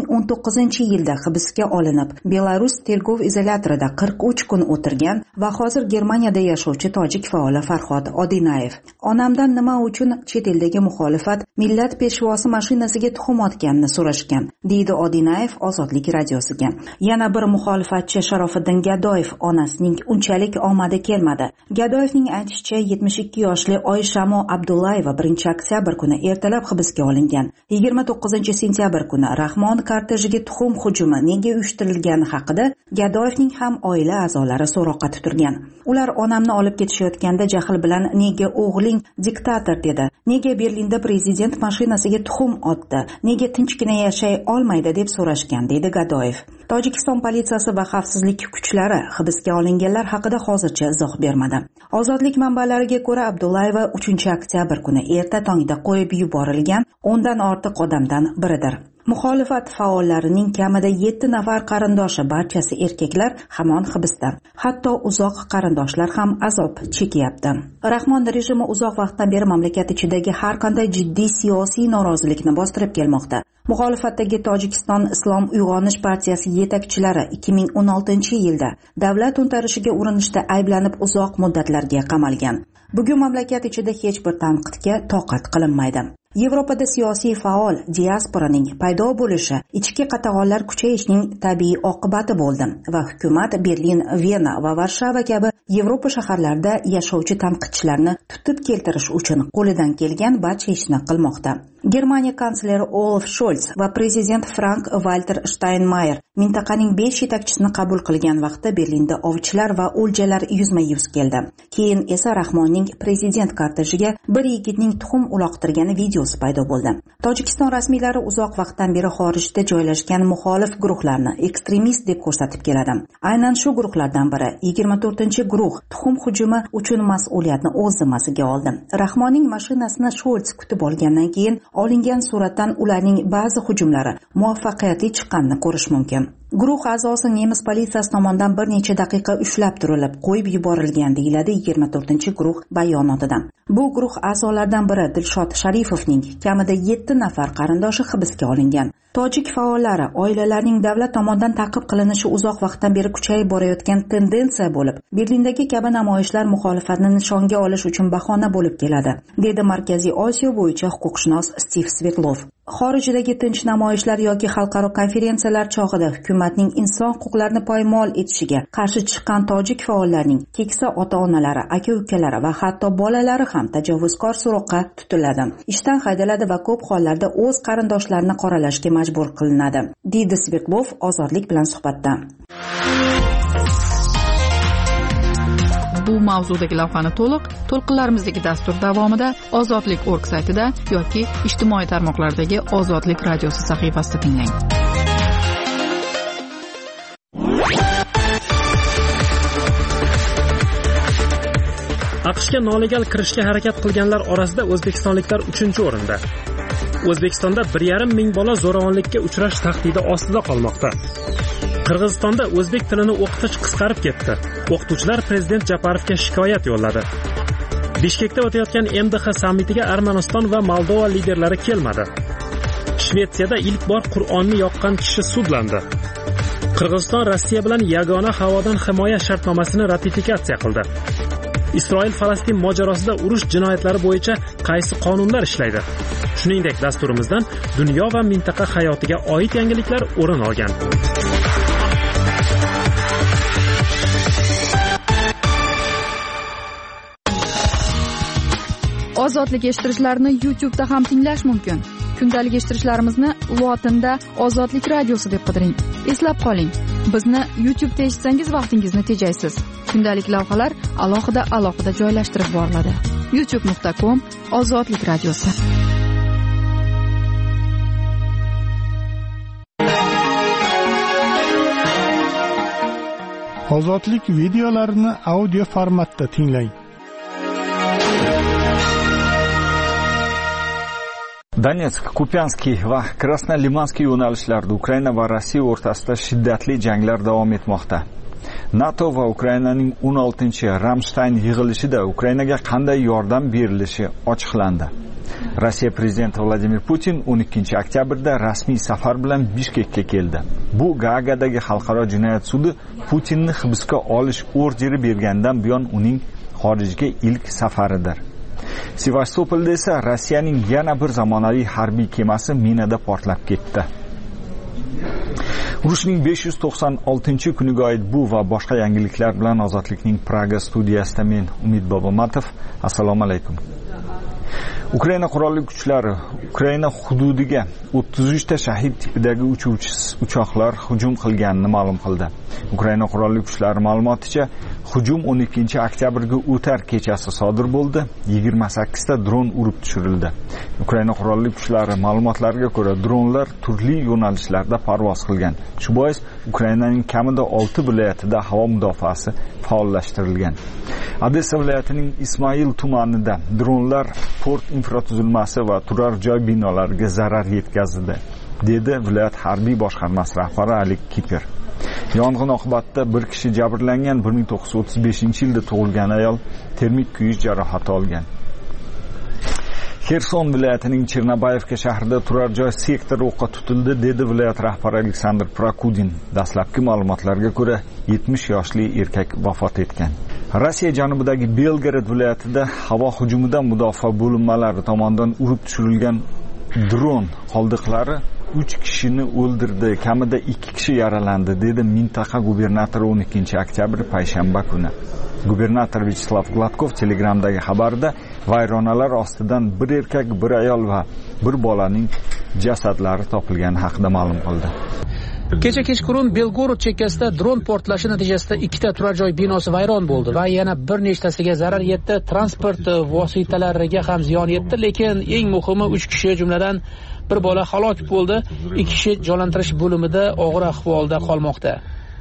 2019-yilda hibsga olinib, Belarus tergov izolyatorida 43 kun o'tirgan va hozir Germaniyada yashovchi tojik faoli Farhod Odinayev. Onamdan nima uchun chet eldagi muxolifat millat peshvosi mashinasiga tuxum otganini so'rashgan, deydi Odinayev Ozodlik radiosiga. Yana bir muxolifatchi Sharofiddin Gadoyev onasining unchalik omadi kelmadi. Gadoyevning aytishicha, 72 yoshli Oyshamo Abdullayeva 1-oktyabr kuni ertalab hibsga olingan. 29-sentyabr kuni Rahmon kortejiga tuxum hujumi nega uyushtirilgani haqida Gadoyevning ham oila a'zolari so'roqqa tutilgan. Ular onamni olib ketishayotganda jahl bilan nega o'g'ling diktator dedi, nega Berlinda prezident mashinasiga tuxum otdi, nega tinchgina yashay olmaydi deb so'rashgan, dedi Gadoyev. Tojikiston politsiyasi va xavfsizlik kuchlari hibsga olinganlar haqida hozircha izoh bermadi. Ozodlik manbalariga ko'ra, Abdullayeva 3-oktyabr kuni erta tongda qo'yib yuborilgan 10 dan ortiq odamdan biridir. Muxolifat faollarining kamida 7 nafar qarindoshi, barchasi erkaklar, hamon hibsda. Hatto uzoq qarindoshlar ham azob chekyapti. Rahmon rejimi uzoq vaqtdan beri mamlakat ichidagi har qanday jiddiy siyosiy norozilikni bostirib kelmoqda. Muxolifatdagi Tojikiston Islom uyg'onish partiyasi yetakchilari 2016-yilda davlat to'ntarishiga urinishda ayblanib uzoq muddatlarga qamalgan. Bugun mamlakat ichida hech bir tanqidga toqat qilinmaydi. Yevropada siyosiy faol diasporaning paydo bo'lishi ichki qatag'onlar kuchayishining tabiiy oqibati bo'ldi va hukumat Berlin, Vena va Varshava kabi Yevropa shaharlarida yashovchi tanqidchilarni tutib keltirish uchun qo'lidan kelgan barcha ishni qilmoqda. Germaniya kansleri Olaf Scholz va prezident Frank-Walter Steinmeier mintaqaning 5 yetakchisini qabul qilgan vaqtda Berlinda ovchilar va o'ljalar yuzma-yuz keldi. Keyin esa Rahmonning prezident kortejiga bir yigitning tuxum uloqtirgani videosi paydo bo'ldi. Tojikiston rasmiylari uzoq vaqtdan beri xorijda joylashgan muxolif guruhlarni ekstremist deb ko'rsatib keladi. Aynan shu guruhlardan biri 24-guruh tuxum hujumi uchun mas'uliyatni o'z zimmasiga oldi. Rahmonning mashinasini Scholz kutib olgandan keyin olingan suratdan ularning ba'zi hujumlari muvaffaqiyatli chiqqanini ko'rish mumkin. Guruh a'zosi nemis politsiyasi tomonidan bir necha daqiqa ushlab turilib, qo'yib yuborilgan, deyiladi 24-guruh bayonotida. Bu guruh a'zolaridan biri Dilshod Sharifovning kamida 7 nafar qarindoshi hibsga olingan. Tojik faollari oilalarning davlat tomonidan ta'qib qilinishi uzoq vaqtdan beri kuchayib borayotgan tendensiya bo'lib, Berlindagi kabi namoyishlar muxolifatni nishonga olish uchun bahona bo'lib keladi, dedi Markaziy Osiyo bo'yicha huquqshunos Stiv Svetlov. Xorijdagi tinch namoyishlar yoki xalqaro konferensiyalar chog'ida hukumatning inson huquqlarini poymol etishiga qarshi chiqqan tojik faollarning keksa ota-onalari, aka-ukalari va hatto bolalari ham tajovuzkor so'roqqa tutiladi. Ishdan haydaladi va ko'p hollarda o'z qarindoshlarini qoralashga majbur qilinadi, deydi Svetlov Ozodlik bilan suhbatda. Bu mavzudagi lavhani to'lqinlarimizdagi dastur davomida Ozodlik.org saytida yoki ijtimoiy tarmoqlardagi Ozodlik radiosi sahifasida tinglang. AQShga nolegal kirishga harakat qilganlar orasida o'zbekistonliklar 3-o'rinda. O'zbekistonda 1,5 ming bola zo'ravonlikka uchrash tahdidi ostida qolmoqda. Qirg'izistonda o'zbek tilini o'qitish qisqarib ketdi. O'qituvchilar prezident Japarovga shikoyat yo'lladi. Bishkekda o'tayotgan MDH sammitiga Armaniston va Moldova liderlari kelmadi. Shvetsiyada ilk bor Qur'onni yoqqan kishi sudlandi. Qirg'iziston Rossiya bilan yagona havodan himoya shartnomasini ratifikatsiya qildi. Isroil-Falastin mojarosida urush jinoyatlari bo'yicha qaysi qonunlar ishlaydi? Shuningdek, dasturimizdan dunyo va mintaqa hayotiga oid yangiliklar o'rin olgan. Ozodlik eshittirishlarni YouTube'da ham tinglash mumkin. Kundalik eshittirishlarimizni lotinda Ozodlik radiosi deb qidiring. Eslab qoling, bizni YouTube'da eshitsangiz vaqtingizni tejaysiz. Kundalik lavhalar alohida joylashtirib boriladi. youtube.com Ozodlik radiosi. Ozodlik videolarini audio formatda tinglang. Donetsk, Kupianskiy va Krasnolimanskiy yo'nalishlarida Ukraina va Rossiya o'rtasida shiddatli janglar davom etmoqda. NATO va Ukrainaning 16-Ramstein yig'ilishida Ukrainaga qanday yordam berilishi ochiqlandi. Rossiya prezidenti Vladimir Putin 12-oktyabrda rasmiy safar bilan Bishkekka keldi. Bu Gaagadagi xalqaro jinoyat sudi Putinni hibsga olish orderi bergandan buyon uning xorijga ilk safaridir. Sevastopolda esa Rossiyaning yana bir zamonaviy harbiy kemasi minada portlab ketdi. Urushning 596-kuniga oid bu va boshqa yangiliklar bilan Ozodlikning Praga studiyasida men Umid Bobomatov. Assalomu alaykum. Ukraina qurolli kuchlari Ukraina hududiga 33 ta shahid tipidagi uchoqlar hujum qilganini ma'lum qildi. Ukraina qurolli kuchlari ma'lumoticha, hujum 12-oktyabrga o'tar kechasi sodir bo'ldi. 28 ta dron urib tushirildi. Ukraina qurolli kuchlari ma'lumotlariga ko'ra, dronlar turli yo'nalishlarda parvoz qilgan. Shu bois Ukrainaning kamida 6 viloyatida havo mudofaasi faollashtirilgan. Odessa viloyatining Ismoil tumanida dronlar port infratuzilmasi va turar joy binolariga zarar yetkazdi, dedi viloyat harbiy boshqarmasi rahbari Alik Kiper. Yong'in oqibatida bir kishi jabrlangan, 1935-yilda tug'ilgan ayol termik kuyish jarohati olgan. Xerson viloyatining Chernobayevka shahrida turar joy sektori o'qqa tutildi, dedi viloyat rahbari Aleksandr Prokudin. Dastlabki ma'lumotlarga ko'ra 70 yoshli erkak vafot etgan. Rossiya janubidagi Belgorod viloyatida havo hujumidan mudofaa bo'linmalari tomonidan urib tushirilgan dron qoldiqlari 3 kishini o'ldirdi, kamida 2 kishi yaralandi, dedi mintaqa gubernatori 12-oktyabr payshanba kuni. Gubernator Vyacheslav Gladkov Telegramdagi xabarida vayronalar ostidan bir erkak, bir ayol va bir bolaning jasadlari topilgani haqida ma'lum qildi. Kecha kechqurun Belgorod chekkasida dron portlashi natijasida 2 ta turar joy binosi vayron bo'ldi va yana bir nechtasiga zarar yetdi. Transport vositalariga ham ziyon yetdi, lekin eng muhimi 3 kishi, jumladan bir bola halok bo'ldi. 2 kishi jonlantirish bo'limida og'ir ahvolda qolmoqda.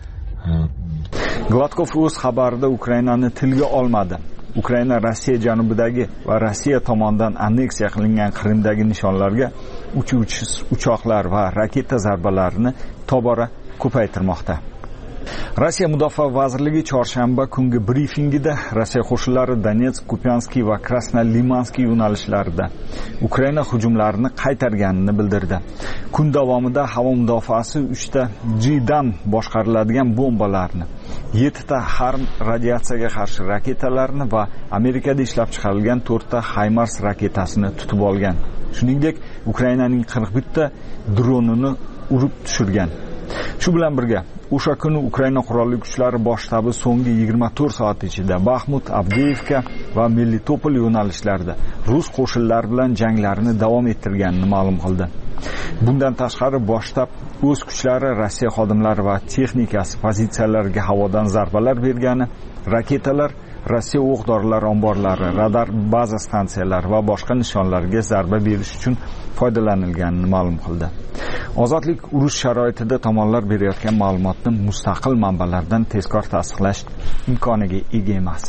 Gladkov o'z xabarida Ukrainani tilga olmadi. Ukraina Rossiya janubidagi va Rossiya tomonidan anneksiya qilingan Qrimdagi nishonlarga uchuvchi uchoqlar va raketa zarbalarini tobora ko'paytirmoqda. Rossiya Mudofaa vazirligi chorshanba kungi brifingida Rossiya qo'shinlari Donetsk, Kupiansk va Krasnolimansk yo'nalishlarida Ukraina hujumlarini qaytarganini bildirdi. Kun davomida havo mudofaasi 3 ta G-dan boshqariladigan bombalarni, 7 ta Harm radiatsiyaga qarshi raketalarni va Amerikada ishlab chiqarilgan 4 ta HIMARS raketasini tutib olgan. Shuningdek, Ukrainaning 41 ta dronini urib tushirgan. Shu bilan birga o'sha kuni Ukraina qurolli kuchlari bosh shtabi so'nggi 24 soat ichida Baxmut, Avdiivka va Melitopol yo'nalishlarida rus qo'shinlari bilan janglarini davom ettirganini ma'lum qildi. Bundan tashqari bosh shtab o'z kuchlari, Rossiya xodimlari va texnikasi pozitsiyalariga havodan zarbalar bergani, raketalar Rossiya o'q-dorilar omborlari, radar baza stansiyalari va boshqa nishonlarga zarba berish uchun foydalanilganini ma'lum qildi. Ozodlik urush sharoitida tomonlar berayotgan ma'lumotni mustaqil manbalardan tezkor tasdiqlash imkoniga ega emas.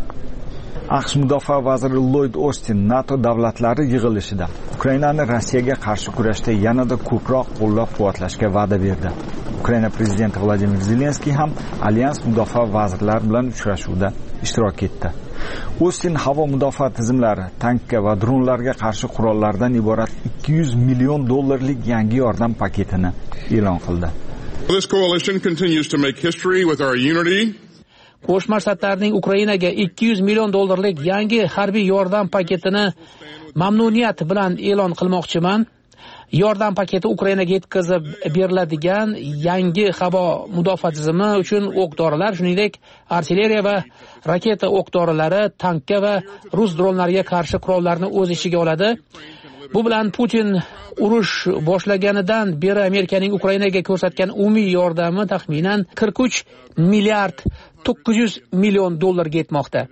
AQSh mudofaa vaziri Lloyd Austin NATO davlatlari yig'ilishida Ukrainani Rossiyaga qarshi kurashda yanada ko'proq qo'llab-quvvatlashga va'da berdi. Ukraina prezidenti Vladimir Zelenskiy ham alyans mudofaa vazirlari bilan uchrashuvda ishtirok etdi. Austin havo mudofaa tizimlari, tankga va dronlarga qarshi qurollardan iborat $200 million yangi yordam paketini e'lon qildi. This coalition continues to make history with our unity. Qo'shma Shtatlarning Ukrainaga $200 million yangi harbiy yordam paketini mamnuniyat bilan e'lon qilmoqchiman. Yordam paketi Ukrainaga yetkazib beriladigan yangi havo mudofaa tizimi uchun o'q-dorilar, shuningdek, artilleriya va raketa o'q-dorilari, tankka va rus dronlariga qarshi qurollarni o'z ichiga oladi. Bu bilan Putin urush boshlaganidan beri Amerikaning Ukrainaga ko'rsatgan umumiy yordami taxminan $43 milliard $900 million yetmoqda.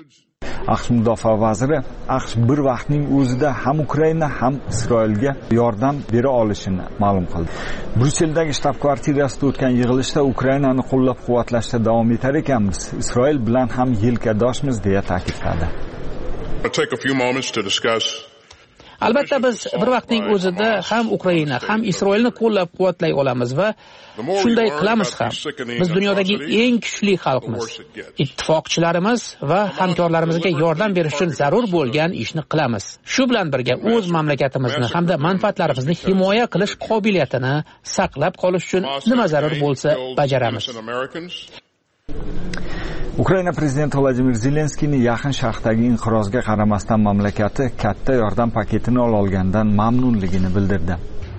AQSh mudofaa vaziri AQSh bir vaqtning o'zida ham Ukraina ham Isroilga yordam bera olishini ma'lum qildi. Brusseldagi shtab-kvartirasida o'tgan yig'ilishda Ukrainani qo'llab-quvvatlashda davom etar ekanmiz, Isroil bilan ham yelkadoshmiz deya ta'kidladi. Albatta biz bir vaqtning o'zida ham Ukraina ham Isroilni qo'llab-quvvatlay olamiz va shunday qilamiz ham. Biz dunyodagi eng kuchli xalqmiz. Ittifoqchilarimiz va hamkorlarimizga yordam berish uchun zarur bo'lgan ishni qilamiz. Shu bilan birga o'z mamlakatimizni hamda manfaatlarimizni himoya qilish qobiliyatini saqlab qolish uchun nima zarur bo'lsa bajaramiz. Ukraina prezidenti Vladimir Zelenskiyning Yaqin Sharqdagi inqirozga qaramasdan mamlakati katta yordam paketini olgandan mamnunligini bildirdi.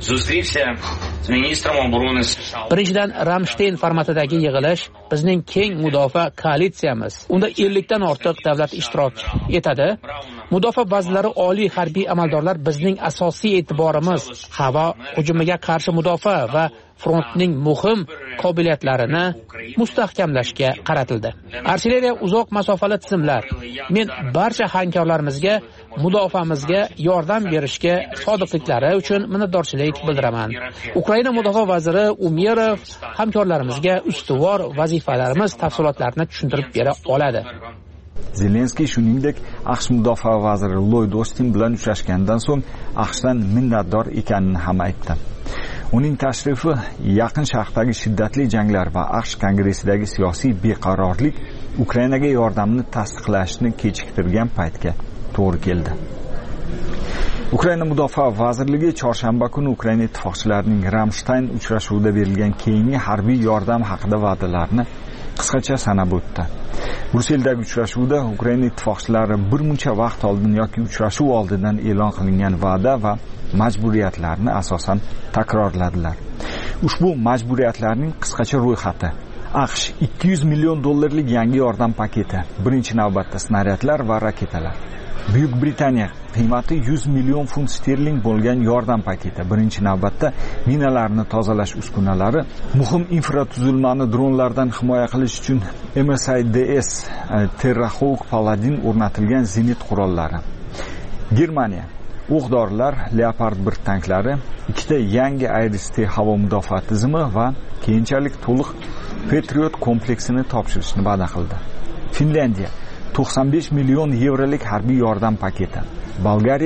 Birinchidan, Ramstein formatidagi yig'ilish bizning keng mudofaa koalitsiyamiz. Unda 50 dan ortiq davlat ishtirok etadi. Mudofaa ba'zilari oliy harbiy amaldorlar bizning asosiy e'tiborimiz havo hujumiga qarshi mudofaa va frontning muhim qobiliyatlarini mustahkamlashga qaratildi. Artilleriya, uzoq masofali tizimlar. Men barcha hamkorlarimizga mudofaamizga yordam berishga sodiqliklari uchun minnatdorchilik bildiraman. Ukraina mudofaa vaziri Umerov hamkorlarimizga ustuvor vazifalarimiz tafsilotlarini tushuntirib bera oladi. Zelenskiy shuningdek AQSh mudofaa vaziri Lloyd Austin bilan uchrashgandan so'ng AQShdan minnatdor ekanini ham aytdi. Uning tashrifi Yaqin Sharqdagi shiddatli janglar va AQSh kongressida siyosiy beqarorlik Ukrainaga yordamni tasdiqlashni kechiktirgan paytga to'g'ri keldi. Ukraina mudofaa vazirligi chorshanba kuni Ukraina ittifoqchilarining Ramstein uchrashuvida berilgan keyingi harbiy yordam haqida va'dalarni qisqacha sanab o'tdi. Brusseldagi uchrashuvda Ukraina ittifoqchilari bir muncha vaqt oldin yoki uchrashuv oldidan e'lon qilingan va'da va majburiyatlarni asosan takrorladilar. Ushbu majburiyatlarning qisqacha ro'yxati: AQSh $200 million yangi yordam paketi, birinchi navbatda snaryadlar va raketalar. Buyuk Britaniya qiymati 100 million funt sterling bo'lgan yordam paketi, birinchi navbatda minalarni tozalash uskunalari, muhim infratuzilmani dronlardan himoya qilish uchun MSIDS Terrahawk Paladin o'rnatilgan zenit qurollari. Germaniya o'q-dorilar, Leopard 1 tanklari, 2 ta yangi Iris-T havo mudofaa tizimi va keyinchalik to'liq Patriot kompleksini topshirishni va'da qildi. Finlandiya 95 million yevrolik harbiy yordam paketi. Bolgariya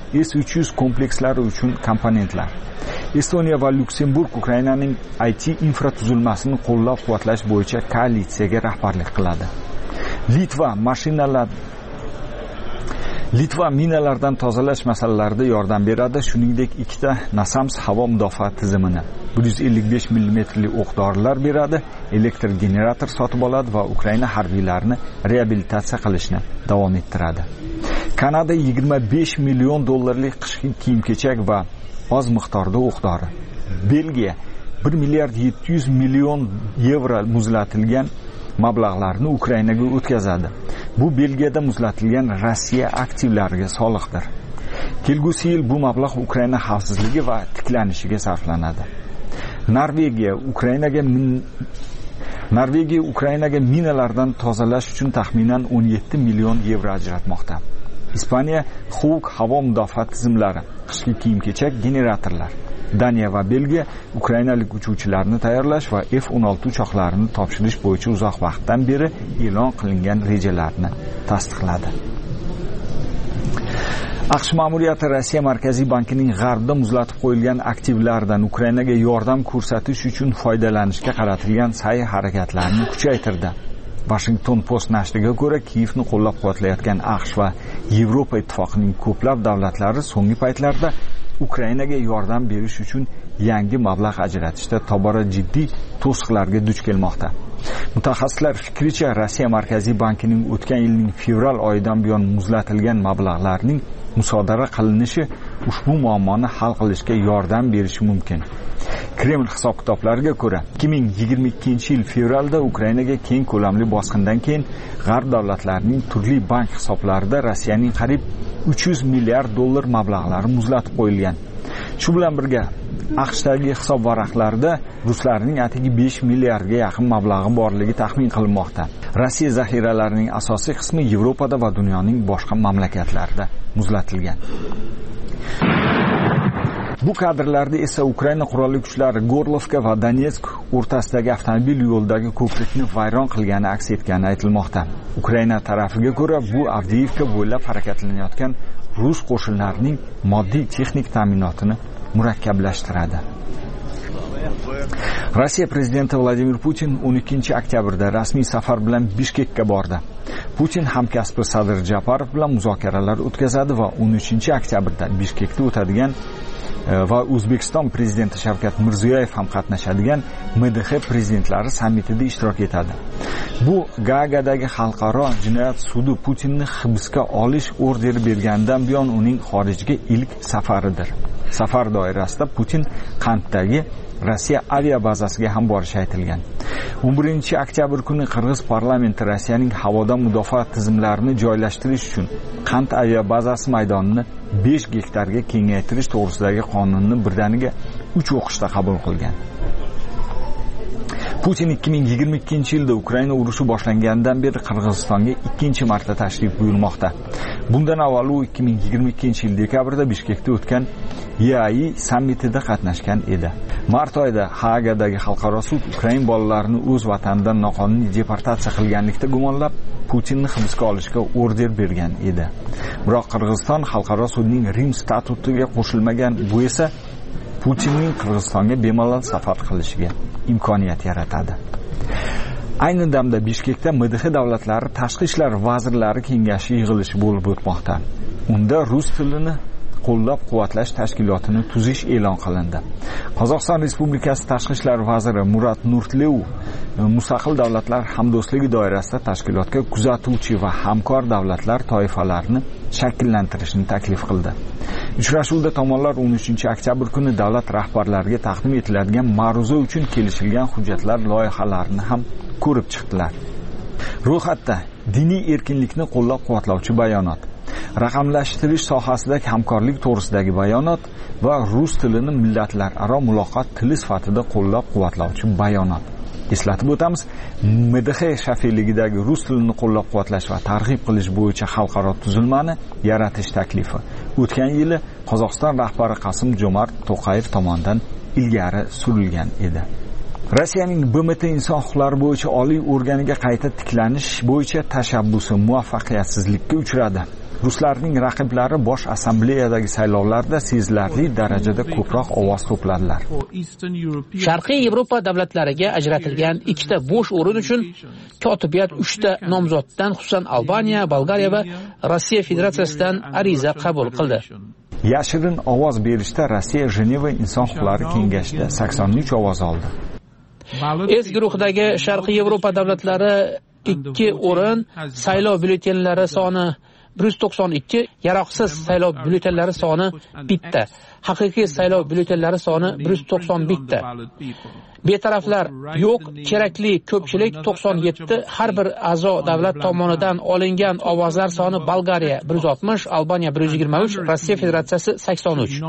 S-300 komplekslari uchun komponentlar. Estoniya va Lyuksemburg Ukrainaning IT infratuzilmasini qo'llab-quvvatlash bo'yicha koalitsiyaga rahbarlik qiladi. Litva minalardan tozalash masalalarida yordam beradi, shuningdek ikkita NASAMS havo mudofaa tizimini 155 mm o'q-dorilar beradi, elektr generator sotib oladi va Ukraina harbiylarini reabilitatsiya qilishni davom ettiradi. Kanada 25 million dollarlik qishki kiyim-kechak va oz miqdorda o'q-dori. Belgiya 1 milliard 700 million yevro muzlatilgan mablag'larni Ukrainaga o'tkazadi. Bu Belgiyada muzlatilgan Rossiya aktivlariga soliqdir. Kelgusi yil bu mablag' Ukraina xavfsizligi va tiklanishiga sarflanadi. Norvegiya Ukrainaga minalardan tozalash uchun taxminan 17 million yevro ajratmoqda. Ispaniya Hawk havo mudofaa tizimlari, qishki kiyim-kechak, generatorlar. Daniya va Belgiya ukrainalik uchuvchilarni tayyorlash va F-16 uchoqlarini topshirish bo'yicha uzoq vaqtdan beri e'lon qilingan rejalarni tasdiqladi. AQSh ma'muriyati Rossiya Markaziy bankining g'arbda muzlatib qo'yilgan aktivlardan Ukrainaga yordam ko'rsatish uchun foydalanishga qaratilgan sa'y-harakatlarni kuchaytirdi. Washington Post nashriga ko'ra, Kiyevni qo'llab-quvvatlayotgan AQSh va Yevropa ittifoqining ko'plab davlatlari so'nggi paytlarda Ukrainaga yordam berish uchun yangi mablag' ajratishda tobora jiddiy to'siqlarga duch kelmoqda. Mutaxassislar fikricha, Rossiya Markaziy bankining o'tgan yilning fevral oyidan buyon muzlatilgan mablag'larning musodara qilinishi ushbu muammoni hal qilishga yordam berishi mumkin. Kreml hisob-kitoblariga ko'ra, 2022-yil fevralda Ukrainaga keng ko'lamli bosqindan keyin g'arb davlatlarining turli bank hisoblarida Rossiyaning qariyb 300 milliard dollar mablag'lari muzlatib qo'yilgan. Shu bilan birga AQShdagi hisob varaqlarida ruslarning atigi 5 milliardga yaqin mablag'i borligi taxmin qilinmoqda. Rossiya zaxiralarining asosiy qismi Yevropada va dunyoning boshqa mamlakatlarida muzlatilgan. Bu kadrlarda esa Ukraina qurolli kuchlari Gorlovka va Donetsk o'rtasidagi avtomobil yo'lidagi ko'prikni vayron qilgani aks etgani aytilmoqda. Ukraina tarafiga ko'ra, bu Avdiivka bo'ylab harakatlanayotgan rus qo'shinlarining moddiy texnik ta'minotini murakkablashtiradi. Rossiya prezidenti Vladimir Putin 12 oktyabrda rasmiy safar bilan Bishkekka bordi. Putin hamkasbi Sadir Japarov bilan muzokaralar o'tkazadi va 13 oktyabrda Bishkekda o'tadigan va O'zbekiston prezidenti Shavkat Mirziyoyev ham qatnashadigan MDH prezidentlari sammitida ishtirok etadi. Bu Gaagadagi xalqaro jinoyat sudi Putinni hibsga olish orderi bergandan buyon uning xorijga ilk safaridir. Safar doirasida Putin Qanddagi Rossiya aviabazasiga ham borishi aytilgan. 11 oktyabr kuni Qirg'iz parlamenti Rossiyaning havoda mudofaa tizimlarini joylashtirish uchun Qand aviabazasi maydonini 5 gektarga kengaytirish to'g'risidagi qonunni birdaniga 3 o'qishda qabul qilgan. Putin 2022-yilda Ukraina urushi boshlangandan beri Qirg'izistonga ikkinchi marta tashrif buyurmoqda. Bundan avval u 2022-yil dekabrda Bishkekda o'tgan EAI sammitida qatnashgan edi. Mart oyida Haagadagi xalqaro sud Ukraina bolalarini o'z vatanidan noqonuniy deportatsiya qilganlikda gumonlab Putinni hibsga olishga order bergan edi. Biroq Qirg'iziston xalqaro sudning Rim statutiga qo'shilmagan, bu esa Putinning Qirg'izistonga bemalol safar qilishiga imkoniyat yaratadi. Ayni damda Bishkekda MDH davlatlari tashqi ishlar vazirlari kengashi yig'ilishi bo'lib o'tmoqda. Unda rus tilini qo'llab-quvvatlash tashkilotini tuzish e'lon qilindi. Qozog'iston Respublikasi tashqi ishlar vaziri Murat Nurtleu mustaqil davlatlar hamdo'stligi doirasida tashkilotga kuzatuvchi va hamkor davlatlar toifalarini shakllantirishni taklif qildi. Uchrashuvda tomonlar 13 oktyabr kuni davlat rahbarlariga taqdim etiladigan ma'ruza uchun kelishilgan hujjatlar loyihalarini ham ko'rib chiqdilar. Ro'yxatda diniy erkinlikni qo'llab-quvvatlovchi bayonot, raqamlashtirish sohasidagi hamkorlik to'g'risidagi bayonot va rus tilini millatlararo muloqot tili sifatida qo'llab-quvvatlovchi bayonot. Eslatib o'tamiz, MDH shafeligidagi rus tilini qo'llab-quvvatlash va targ'ib qilish bo'yicha xalqaro tuzilmani yaratish taklifi o'tgan yili Qozog'iston rahbari Qasim-Jo'mart To'qayev tomonidan ilgari surilgan edi. Rossiyaning BMT inson huquqlari bo'yicha oliy organiga qayta tiklanish bo'yicha tashabbusi muvaffaqiyatsizlikka uchradi. Ruslarning raqiblari bosh assambleyadagi saylovlarda sezilarli darajada ko'proq ovoz to'pladilar. Sharqiy Yevropa davlatlariga ajratilgan ikkita bo'sh o'rin uchun kotibiyat 3 ta nomzoddan, xususan Albaniya, Bolgariya va Rossiya Federatsiyasidan ariza qabul qildi. Yashirin ovoz berishda Rossiya Jeneva Inson huquqlari kengashida 83 ovoz oldi. S guruhidagi Sharqiy Yevropa davlatlari 2 o'rin, saylov byulletenlari soni 192, yaroqsiz saylov byulletenlari soni 1 ta, haqiqiy saylov byulletenlari soni 191 ta. Betaraflar yo'q, kerakli ko'pchilik 97, har bir a'zo davlat tomonidan olingan ovozlar soni Bolgariya 160, Albaniya 123, Rossiya Federatsiyasi 83.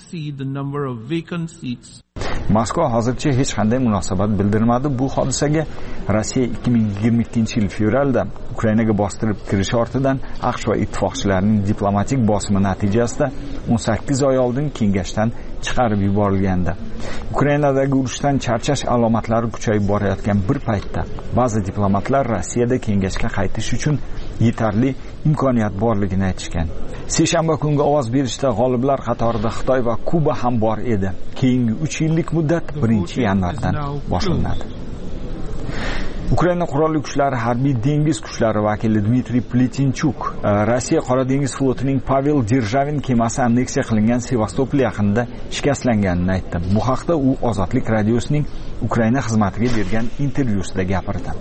Moskva hozircha hech qanday munosabat bildirmadi. Bu hodisaga Rossiya 2022-yil fevralda Ukrainaga bostirib kirishi ortidan AQSh va ittifoqchilarining diplomatik bosimi natijasida 18 oy oldin kengashdan chiqarib yuborilgandi. Ukrainadagi urushdan charchash alomatlari kuchayib borayotgan bir paytda ba'zi diplomatlar Rossiyada kengashga qaytish uchun yetarli imkoniyat borligini aytishgan. Seshanba kungi ovoz berishda g'oliblar qatorida Xitoy va Kuba ham bor edi. Keyingi 3 yillik muddat 1-yanvardan boshlanadi. Ukraina qurolli kuchlari harbiy dengiz kuchlari vakili Dmitriy Plitinchuk Rossiya Qora dengiz flotining Pavel Derzhavin kemasi anneksiya qilingan Sevastopol yaqinida shikastlanganini aytdi. Bu haqda u Ozodlik radiosining Ukraina xizmatiga bergan intervyusida gapirdi.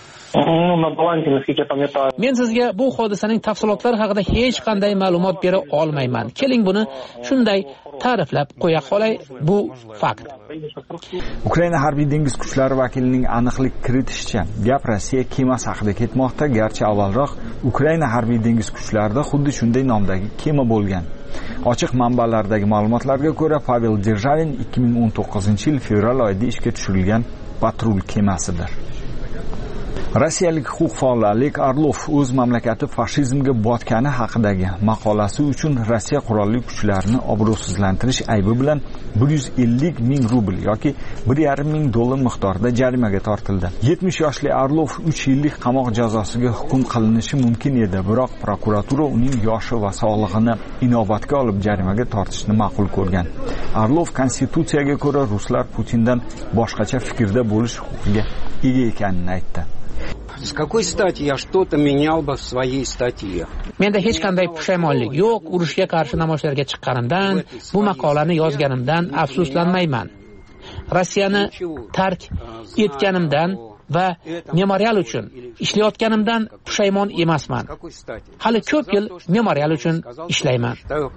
Men sizga bu hodisaning tafsilotlari haqida hech qanday ma'lumot bera olmayman. Keling buni shunday ta'riflab qo'ya qolay, bu fakt. Ukraina harbiy dengiz kuchlari vakilining aniqlik kiritishicha, gap Rossiya kemasi haqida ketmoqda, garchi avvalroq Ukraina harbiy dengiz kuchlarida xuddi shunday nomdagi kema bo'lgan. Ochiq manbalardagi ma'lumotlarga ko'ra, Pavel Derzhavin 2019-yil fevral oyida ishga tushirilgan patrul kemasidir. Rossiyalik huquq faoli Oleg Orlov o'z mamlakati fashizmga botgani haqidagi maqolasi uchun Rossiya qurolli kuchlarini obro'sizlantirish aybi bilan 150 ming rubl yoki $1,5 miqdorida jarimaga tortildi. 70 yoshli Orlov 3 yillik qamoq jazosiga hukm qilinishi mumkin edi, biroq prokuratura uning yoshi va sog'lig'ini inobatga olib jarimaga tortishni ma'qul ko'rgan. Orlov konstitutsiyaga ko'ra ruslar Putindan boshqacha fikrda bo'lish huquqiga ega ekanini aytdi. С какой стати я что-то менял бы в своей статье? Menda hech qanday pushaymonlik yo'q. Urushga qarshi namoyishlarga chiqqanimdan, bu maqolani yozganimdan afsuslanmayman. Rossiyani tark etganimdan va memorial uchun ishlayotganimdan pushaymon emasman. Hali ko'p yil memorial uchun ishlayman.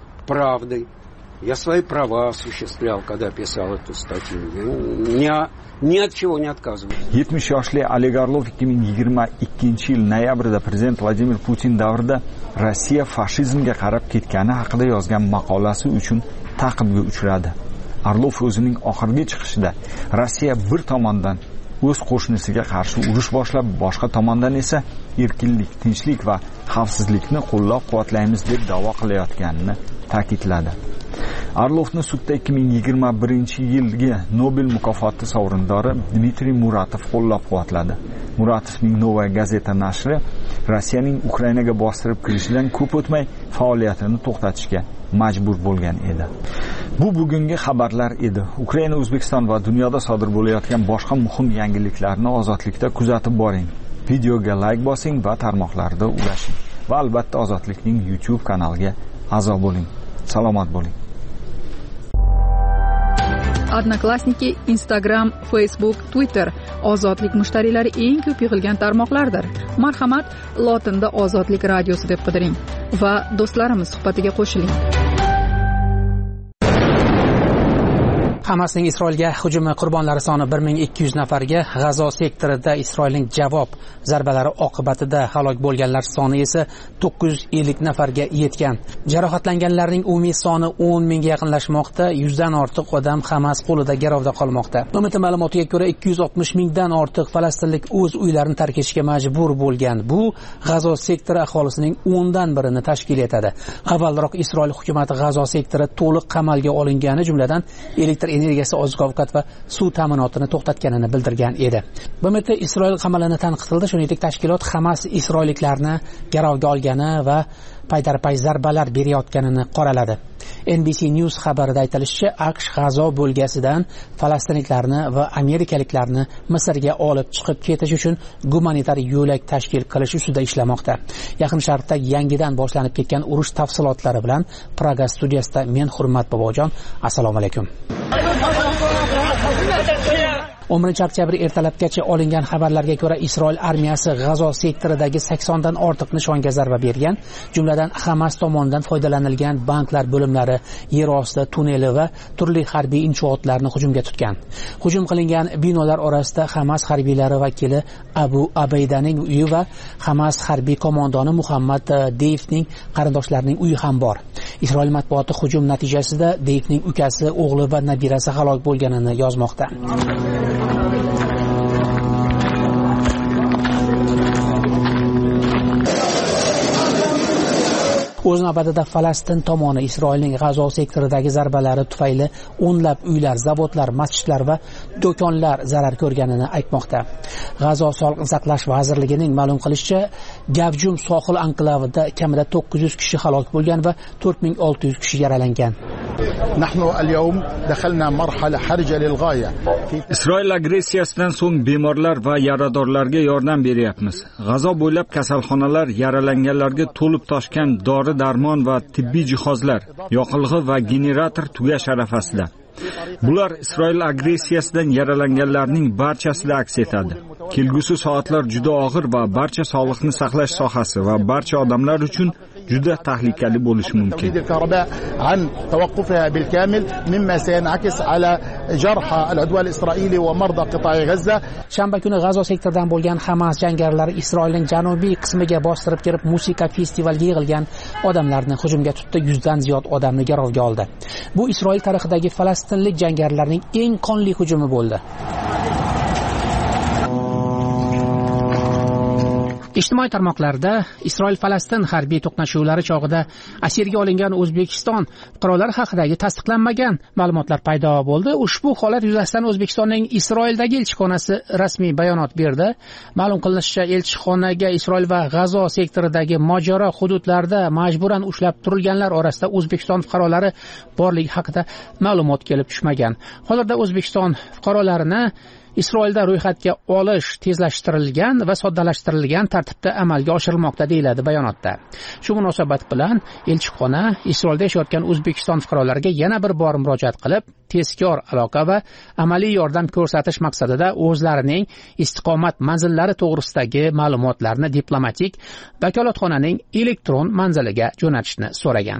Я свои права осуществлял, когда писал эту статью. Ни от чего не отказываюсь. 70 yoshli Oleg Orlov 2022-yil noyabrda prezident Vladimir Putin davrida Rossiya fashizmga qarab ketgani haqida yozgan maqolasi uchun ta'qibga uchradi. Orlov o'zining oxirgi chiqishida Rossiya bir tomondan o'z qo'shnisiga qarshi urush boshlab, boshqa tomondan esa erkinlik, tinchlik va xavfsizlikni qo'llab-quvvatlaymiz deb da'vo qilayotganini ta'kidladi. Orlovni sudda 2021-yilgi Nobel mukofoti sovrindori Dmitriy Muratov qo'llab-quvvatladi. Muratovning Novaya gazeta nashri Rossiyaning Ukrainaga bostirib kirishidan ko'p o'tmay faoliyatini to'xtatishga majbur bo'lgan edi. Bu bugungi xabarlar edi. Ukraina, O'zbekiston va dunyoda sodir bo'layotgan boshqa muhim yangiliklarni Ozodlikda kuzatib boring. Videoga like bosing va tarmoqlarda ulashing. Va albatta Ozodlikning YouTube kanaliga a'zo bo'ling. Salomat bo'ling. Odnoklassniki, Instagram, Facebook, Twitter ozodlik mushtariylari eng ko'p yig'ilgan tarmoqlardir. Marhamat, lotinda Ozodlik radiosi deb qidiring va do'stlarimiz suhbatiga qo'shiling. Hamasning Isroilga hujumi qurbonlari soni 1200 nafarga, G'azo sektorida Isroilning javob zarbalari oqibatida halok bo'lganlar soni esa 950 nafarga yetgan. Jarohatlanganlarning umumiy soni 10 mingga yaqinlashmoqda, 100 dan ortiq odam Hamas qo'lida garovda qolmoqda. BMT ma'lumotiga ko'ra 260 mingdan ortiq falastinlik o'z uylarini tark etishga majbur bo'lgan. Bu G'azo sektori aholisining 10 dan birini tashkil etadi. Avvalroq Isroil hukumati G'azo sektori to'liq qamalga olingani, jumladan elektr energiyasi, oziq-ovqat va suv ta'minotini to'xtatganini bildirgan edi. BMT Isroil qamalini tanqid qildi. Shuningdek, tashkilot Hamas isroilliklarni garovga olgani va paydarpay zarbalar berayotganini qoraladi. NBC News xabarida aytilishicha, AQSh G'azo bo'lgasidan falastinliklarni va amerikaliklarni Misrga olib chiqib ketish uchun gumanitar yo'lak tashkil qilish ustida ishlamoqda. Yaqin Sharqda yangidan boshlanib ketgan urush tafsilotlari bilan Praga studiyasida men Hurmat Bobojon. Assalomu alaykum. 11-oktyabr ertalabgacha olingan xabarlarga ko'ra, Isroil armiyasi G'azo sektoridagi 80 dan ortiq nishonga zarba bergan, jumladan Hamas tomonidan foydalanilgan banklar bo'limlari, yer osti tunneli va turli harbiy inshootlarni hujumga tutgan. Hujum qilingan binolar orasida Hamas harbiylari vakili Abu Abaydaning uyi va Hamas harbiy qo'mondoni Muhammad Deyfning qarindoshlarining uyi ham bor. Isroil matbuoti hujum natijasida Deyfning ukasi, o'g'li va nabirasi halok bo'lganini yozmoqda. O'z navbatida Falastin tomoni Isroilning G'azo sektoridagi zarbalari tufayli o'nlab uylar, zavodlar, masjidlar va do'konlar zarar ko'rganini aytmoqda. G'azo Sog'liqni saqlash vazirligining ma'lum qilishicha, Gavjum sohil anklavida kamida 900 kishi halok bo'lgan va 4600 kishi yaralangan. Isroil agressiyasidan so'ng bemorlar va yaradorlarga yordam beryapmiz. G'azo bo'ylab kasalxonalar yaralanganlarga to'lib toshgan dori-darmon va tibbiy jihozlar, yoqilg'i va generator tugash arafasida. Bular Isroil agressiyasidan yaralanganlarning barchasida aks etadi. Kelgusi soatlar juda og'ir va barcha sog'liqni saqlash sohasi va barcha odamlar uchun juda tahlikali bo'lishi mumkin. Shanba kuni G'azo sektoridan bo'lgan Hamas jangarilari Isroilning janubiy qismiga bostirib kirib, musiqa festivaliga yig'ilgan odamlarni hujumga tutdi, 100 dan ziyod odamni garovga oldi. Bu Isroil tarixidagi falastinlik jangarilarning eng qonli hujumi bo'ldi. Ijtimoiy tarmoqlarda Isroil-Falastin harbiy to'qnashuvlari chog'ida asirga olingan O'zbekiston fuqarolari haqidagi tasdiqlanmagan ma'lumotlar paydo bo'ldi. Ushbu holat yuzasidan O'zbekistonning Isroildagi elchixonasi rasmiy bayonot berdi. Ma'lum qilinishicha, elchixonaga Isroil va G'azo sektoridagi mojaro hududlarda majburan ushlab turilganlar orasida O'zbekiston fuqarolari borligi haqida ma'lumot kelib tushmagan. Hozirda O'zbekiston fuqarolarini Isroilda ro'yxatga olish tezlashtirilgan va soddalashtirilgan tartibda amalga oshirilmoqda deyiladi bayonotda. Shu munosabat bilan elchixona Isroilda yashayotgan O'zbekiston fuqarolariga yana bir bor murojaat qilib, tezkor aloqa va amaliy yordam ko'rsatish maqsadida o'zlarining istiqomat manzillari to'g'risidagi ma'lumotlarni diplomatik vakolatxonaning elektron manziliga jo'natishni so'ragan.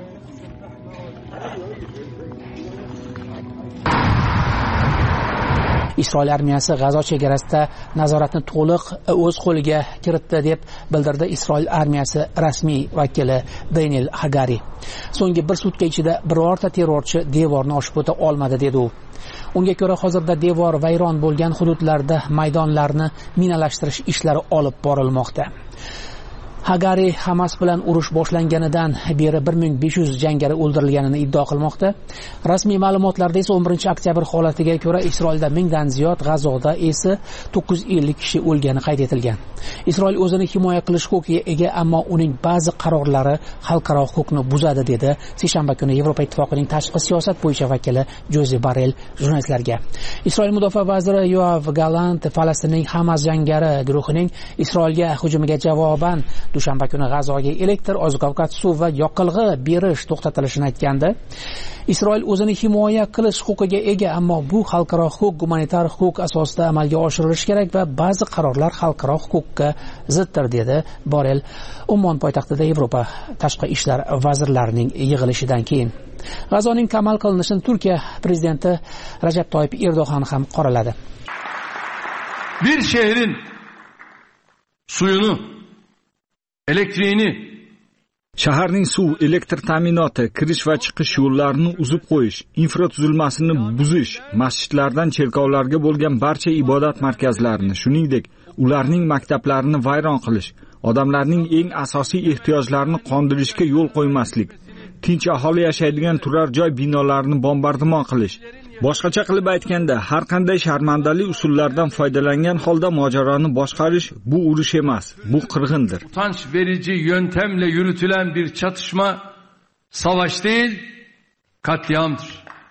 Isroil armiyasi G'azo chegarasida nazoratni to'liq o'z qo'liga kiritdi deb bildirdi Isroil armiyasi rasmiy vakili Daniel Hagari. So'nggi bir sutka ichida birorta terrorchi devorni oshib o'ta olmadi dedi u. Unga ko'ra, hozirda devor vayron bo'lgan hududlarda maydonlarni minalashtirish ishlari olib borilmoqda. Hagari Hamas bilan urush boshlanganidan beri 1500 jangari o'ldirilganini iddao qilmoqda. Rasmiy ma'lumotlarda esa 11-oktyabr holatiga ko'ra Isroilda 1000 dan ziyod, G'azoda esa 950 kishi o'lgani qayd etilgan. Isroil o'zini himoya qilish huquqiga ega, ammo uning ba'zi qarorlari xalqaro huquqni buzadi dedi seshanba kuni Yevropa Ittifoqining tashqi siyosat bo'yicha vakili Jozef Borrell jurnalistlarga. Isroil mudofaa vaziri Yoav Gallant Falastinning Hamas jangari guruhining Isroilga hujumiga javoban dushanba kuni G'azoga elektr, oziq-ovqat, suv va yoqilg'i berish to'xtatilishini aytgandi. Isroil o'zini himoya qilish huquqiga ega, ammo bu xalqaro huquq, gumanitar huquq asosida amalga oshirilishi kerak va ba'zi qarorlar xalqaro huquqqa ziddir dedi Borrell Ummon poytaxtida Yevropa tashqi ishlar vazirlarining yig'ilishidan keyin. G'azoning qamal qilinishini Turkiya prezidenti Rajab Toyyib Erdo'g'an ham qoraladi. Bir şehrin suyunu, elektriğini, shaharning suv, elektr ta'minoti, kirish va chiqish yo'llarini uzib qo'yish, infratuzilmasini buzish, masjidlardan cherkovlarga bo'lgan barcha ibodat markazlarini, shuningdek, ularning maktablarini vayron qilish, odamlarning eng asosiy ehtiyojlarini qondirishga yo'l qo'ymaslik, tinch aholi yashaydigan turar joy binolarini bombardimon qilish. Boshqacha qilib aytganda, har qanday sharmandali usullardan foydalangan holda mojaroni boshqarish bu urush emas, bu qirg'indir. Utanç verici yöntemle yürütülen bir çatışma savaş değil, katliamdır.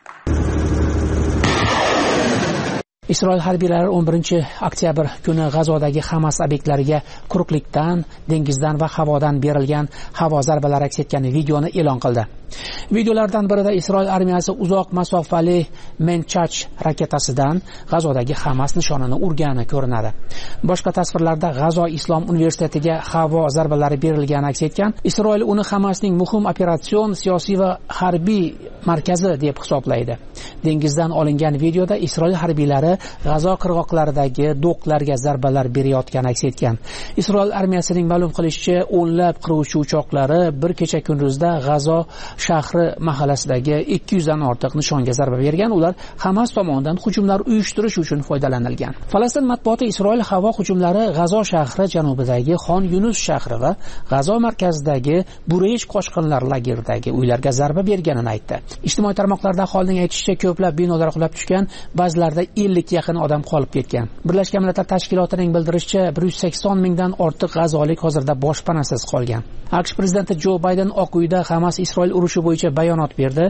Isroil harbiylari 11 oktyabr kuni G'azodagi Hamas obyektlariga quruqlikdan, dengizdan va havodan berilgan havo zarbalari aks etgan videoni e'lon qildi. Videolardan birida Isroil armiyasi uzoq masofali Menchach raketasidan G'azodagi Hamas nishonini urgani ko'rinadi. Boshqa tasvirlarda G'azo Islom universitetiga havo zarbalari berilgani aks etgan. Isroil uni Hamasning muhim operatsion, siyosiy va harbiy markazi deb hisoblaydi. Dengizdan olingan videoda Isroil harbiylari G'azo qirg'oqlaridagi do'qlarga zarbalar berayotgani aks etgan. Isroil armiyasining ma'lum qilishicha, o'nlab qiruvchi uchoqlari bir kecha kunduzda G'azo shahri mahallasidagi 200 dan ortiq nishonga zarba bergan. Ular Hamas tomonidan hujumlar uyushtirish uchun foydalanilgan. Falastin matbuoti Isroil havo hujumlari G'azo shahri janubidagi Xon Yunus shahri va G'azo markazidagi Bureyj qochqinlar lageridagi uylarga zarba berganini aytdi. Ijtimoiy tarmoqlarda aholining aytishicha, ko'plab binolar qulab tushgan, ba'zilarida 50 yaqin odam qolib ketgan. Birlashgan Millatlar Tashkilotining bildirishicha, 180 mingdan ortiq g'azolik hozirda boshpanasiz qolgan. AQSh prezidenti Jo Bayden Oq uyda Hamas Isroil urushi bo'yicha bayonot berdi.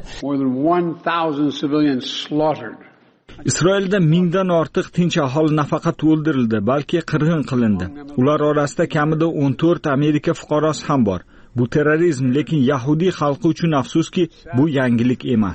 Isroilda 1000 dan ortiq tinch aholi nafaqat o'ldirildi, balki qirg'in qilindi. Ular orasida kamida 14 Amerika fuqarosi ham bor. Bu terrorizm, lekin Yahudiy xalqi uchun afsuski, bu yangilik emas.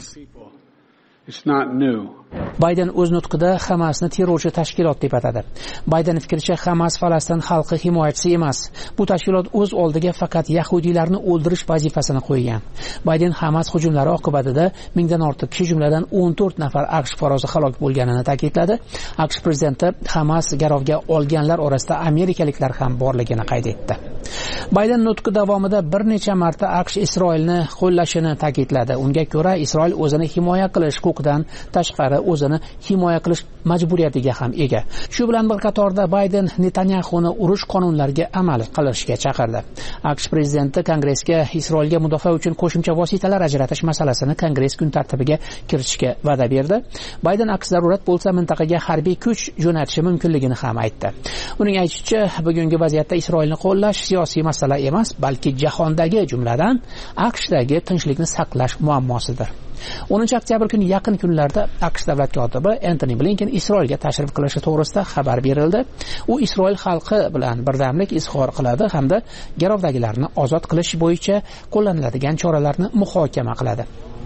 Bayden o'z nutqida Hamasni terrorchi tashkilot deb atadi. Bayden fikricha, Hamas Falastin xalqi himoyachisi emas. Bu tashkilot o'z oldiga faqat yahudiylarni o'ldirish vazifasini qo'ygan. Bayden Hamas hujumlari oqibatida 1000 dan ortiq kishi, jumladan 14 nafar AQSh fuqarosi halok bo'lganini ta'kidladi. AQSh prezidenti Hamas garovga olganlar orasida amerikaliklar ham borligini qayd etdi. Bayden nutqi davomida bir necha marta AQSh Isroilni qo'llashini ta'kidladi. Unga ko'ra, Isroil o'zini himoya qilish huquqidan tashqari o'zini himoya qilish majburiyatiga ham ega. Shu bilan bir qatorda Bayden Netanyahuni urush qonunlariga amal qilishga chaqirdi. AQSh prezidenti Kongressga Isroilga mudofaa uchun qo'shimcha vositalar ajratish masalasini Kongress kun tartibiga kiritishga va'da berdi. Bayden aks zarurat bo'lsa mintaqaga harbiy kuch jo'natishi mumkinligini ham aytdi. Uning aytishicha, bugungi vaziyatda Isroilni qo'llash siyosiy masala emas, balki jahondagi, jumladan AQShdagi tinchlikni saqlash muammosidir. 10 oktyabr kuni yaqin kunlarda AQSh davlat kotibi Antony Blinken Isroilga tashrif qilishi to'g'risida xabar berildi. U Isroil xalqi bilan birdamlik izhor qiladi hamda garovdagilarni ozod qilish bo'yicha qo'llaniladigan choralarni muhokama qiladi.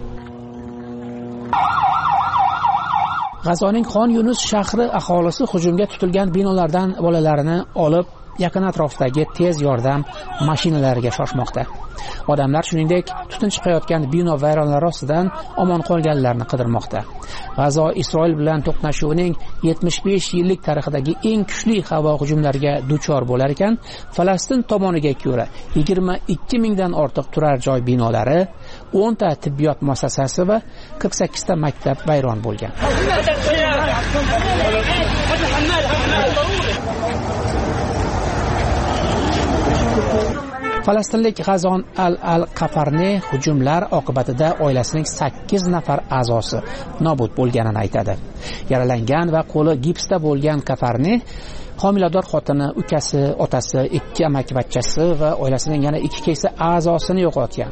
G'azoning Xon Yunus shahri aholisi hujumga tutilgan binolardan bolalarini olib yaqin atrofdagi tez yordam mashinalariga shoshmoqda. Odamlar shuningdek tutun chiqayotgan bino vayronlari ostidan omon qolganlarni qidirmoqda. G'azo Isroil bilan to'qnashuvining 75 yillik tarixidagi eng kuchli havo hujumlariga duchor bo'lar ekan, Falastin tomoniga ko'ra 22 mingdan ortiq turar joy binolari, 10 ta tibbiyot muassasasi va 48 ta maktab vayron bo'lgan. Falastinlik G'azon al-Qafarni hujumlar oqibatida oilasining 8 nafar a'zosi nobud bo'lganini aytadi. Yaralangan va qo'li gipsda bo'lgan Qafarni homilador xotini, ukasi, otasi, 2 amakivachchasi va oilasining yana 2 keksa a'zosini yo'qotgan.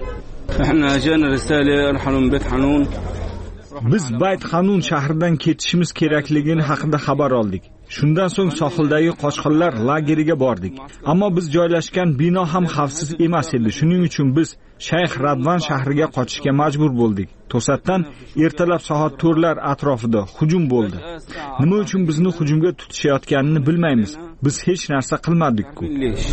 Biz Bayt Hanun shahridan ketishimiz kerakligini haqida xabar oldik. Shundan so'ng sohildagi qochqinlar lageriga bordik. Ammo biz joylashgan bino ham xavfsiz emas edi. Shuning uchun biz Shayx Radvan shahriga qochishga majbur bo'ldik. To'satdan ertalab soat 4lar atrofida hujum bo'ldi. Nima uchun bizni hujumga tutishayotganini bilmaymiz. Biz hech narsa qilmadik-ku.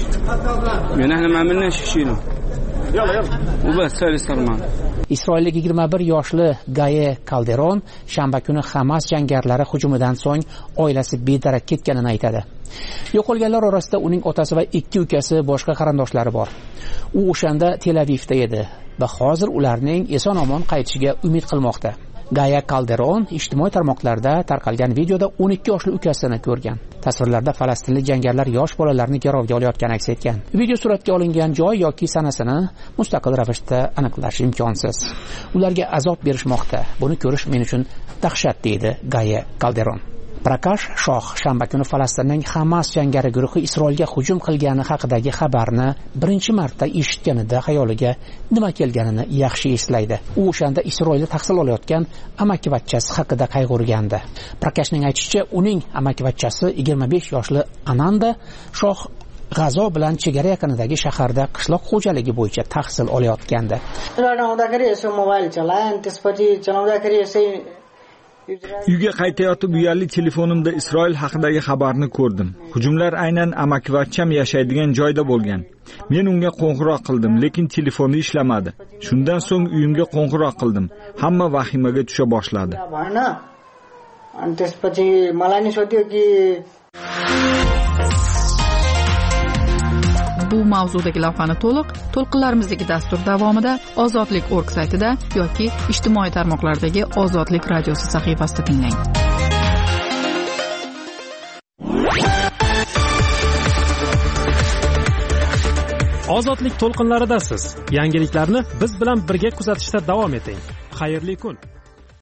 Isroillik 21 yoshli Gaye Calderon shanba kuni Hamas jangarilari hujumidan so'ng oilasi bedarak ketganini aytadi. Yo'qolganlar orasida uning otasi va 2 ukasi, boshqa qarindoshlari bor. U o'shanda Tel Avivda edi va hozir ularning eson-omon qaytishiga umid qilmoqda. Gaya Calderon ijtimoiy tarmoqlarda tarqalgan videoda 12 yoshli ukasini ko'rgan. Tasvirlarda falastinlik jangarilar yosh bolalarni garovga olayotgani aks etgan. Video suratga olingan joy yoki sanasini mustaqil ravishda aniqlash imkonsiz. Ularga azob berishmoqda. Buni ko'rish men uchun dahshat, deydi Gaya Calderon. Prakash Shoh shanba kuni Falastinning Hamas jangari guruhi Isroilga hujum qilgani haqidagi xabarni birinchi marta eshitganida xayoliga nima kelganini yaxshi eslaydi. U o'shanda Isroilda tahsil olayotgan amakivachchasi haqida qayg'urgandi. Prakashning aytishicha, uning amakivachchasi 25 yoshli Ananda Shoh G'azo bilan chegara yaqinidagi shaharda qishloq xo'jaligi bo'yicha tahsil olayotgandi. Uyga qaytayotib uyali telefonimda Isroil haqidagi xabarni ko'rdim. Hujumlar aynan amakivachcham yashaydigan joyda bo'lgan. Men unga qo'ng'iroq qildim, lekin telefoni ishlamadi. Shundan so'ng uyimga qo'ng'iroq qildim. Hamma vahimaga tusha boshladi. Bu mavzudagi lavhani to'lqinlarimizdagi dastur davomida ozodlik.org saytida yoki ijtimoiy tarmoqlardagi Ozodlik radiosi sahifasida tinglang. Ozodlik to'lqinlaridasiz. Yangiliklarni biz bilan birga kuzatishda davom eting. Xayrli kun.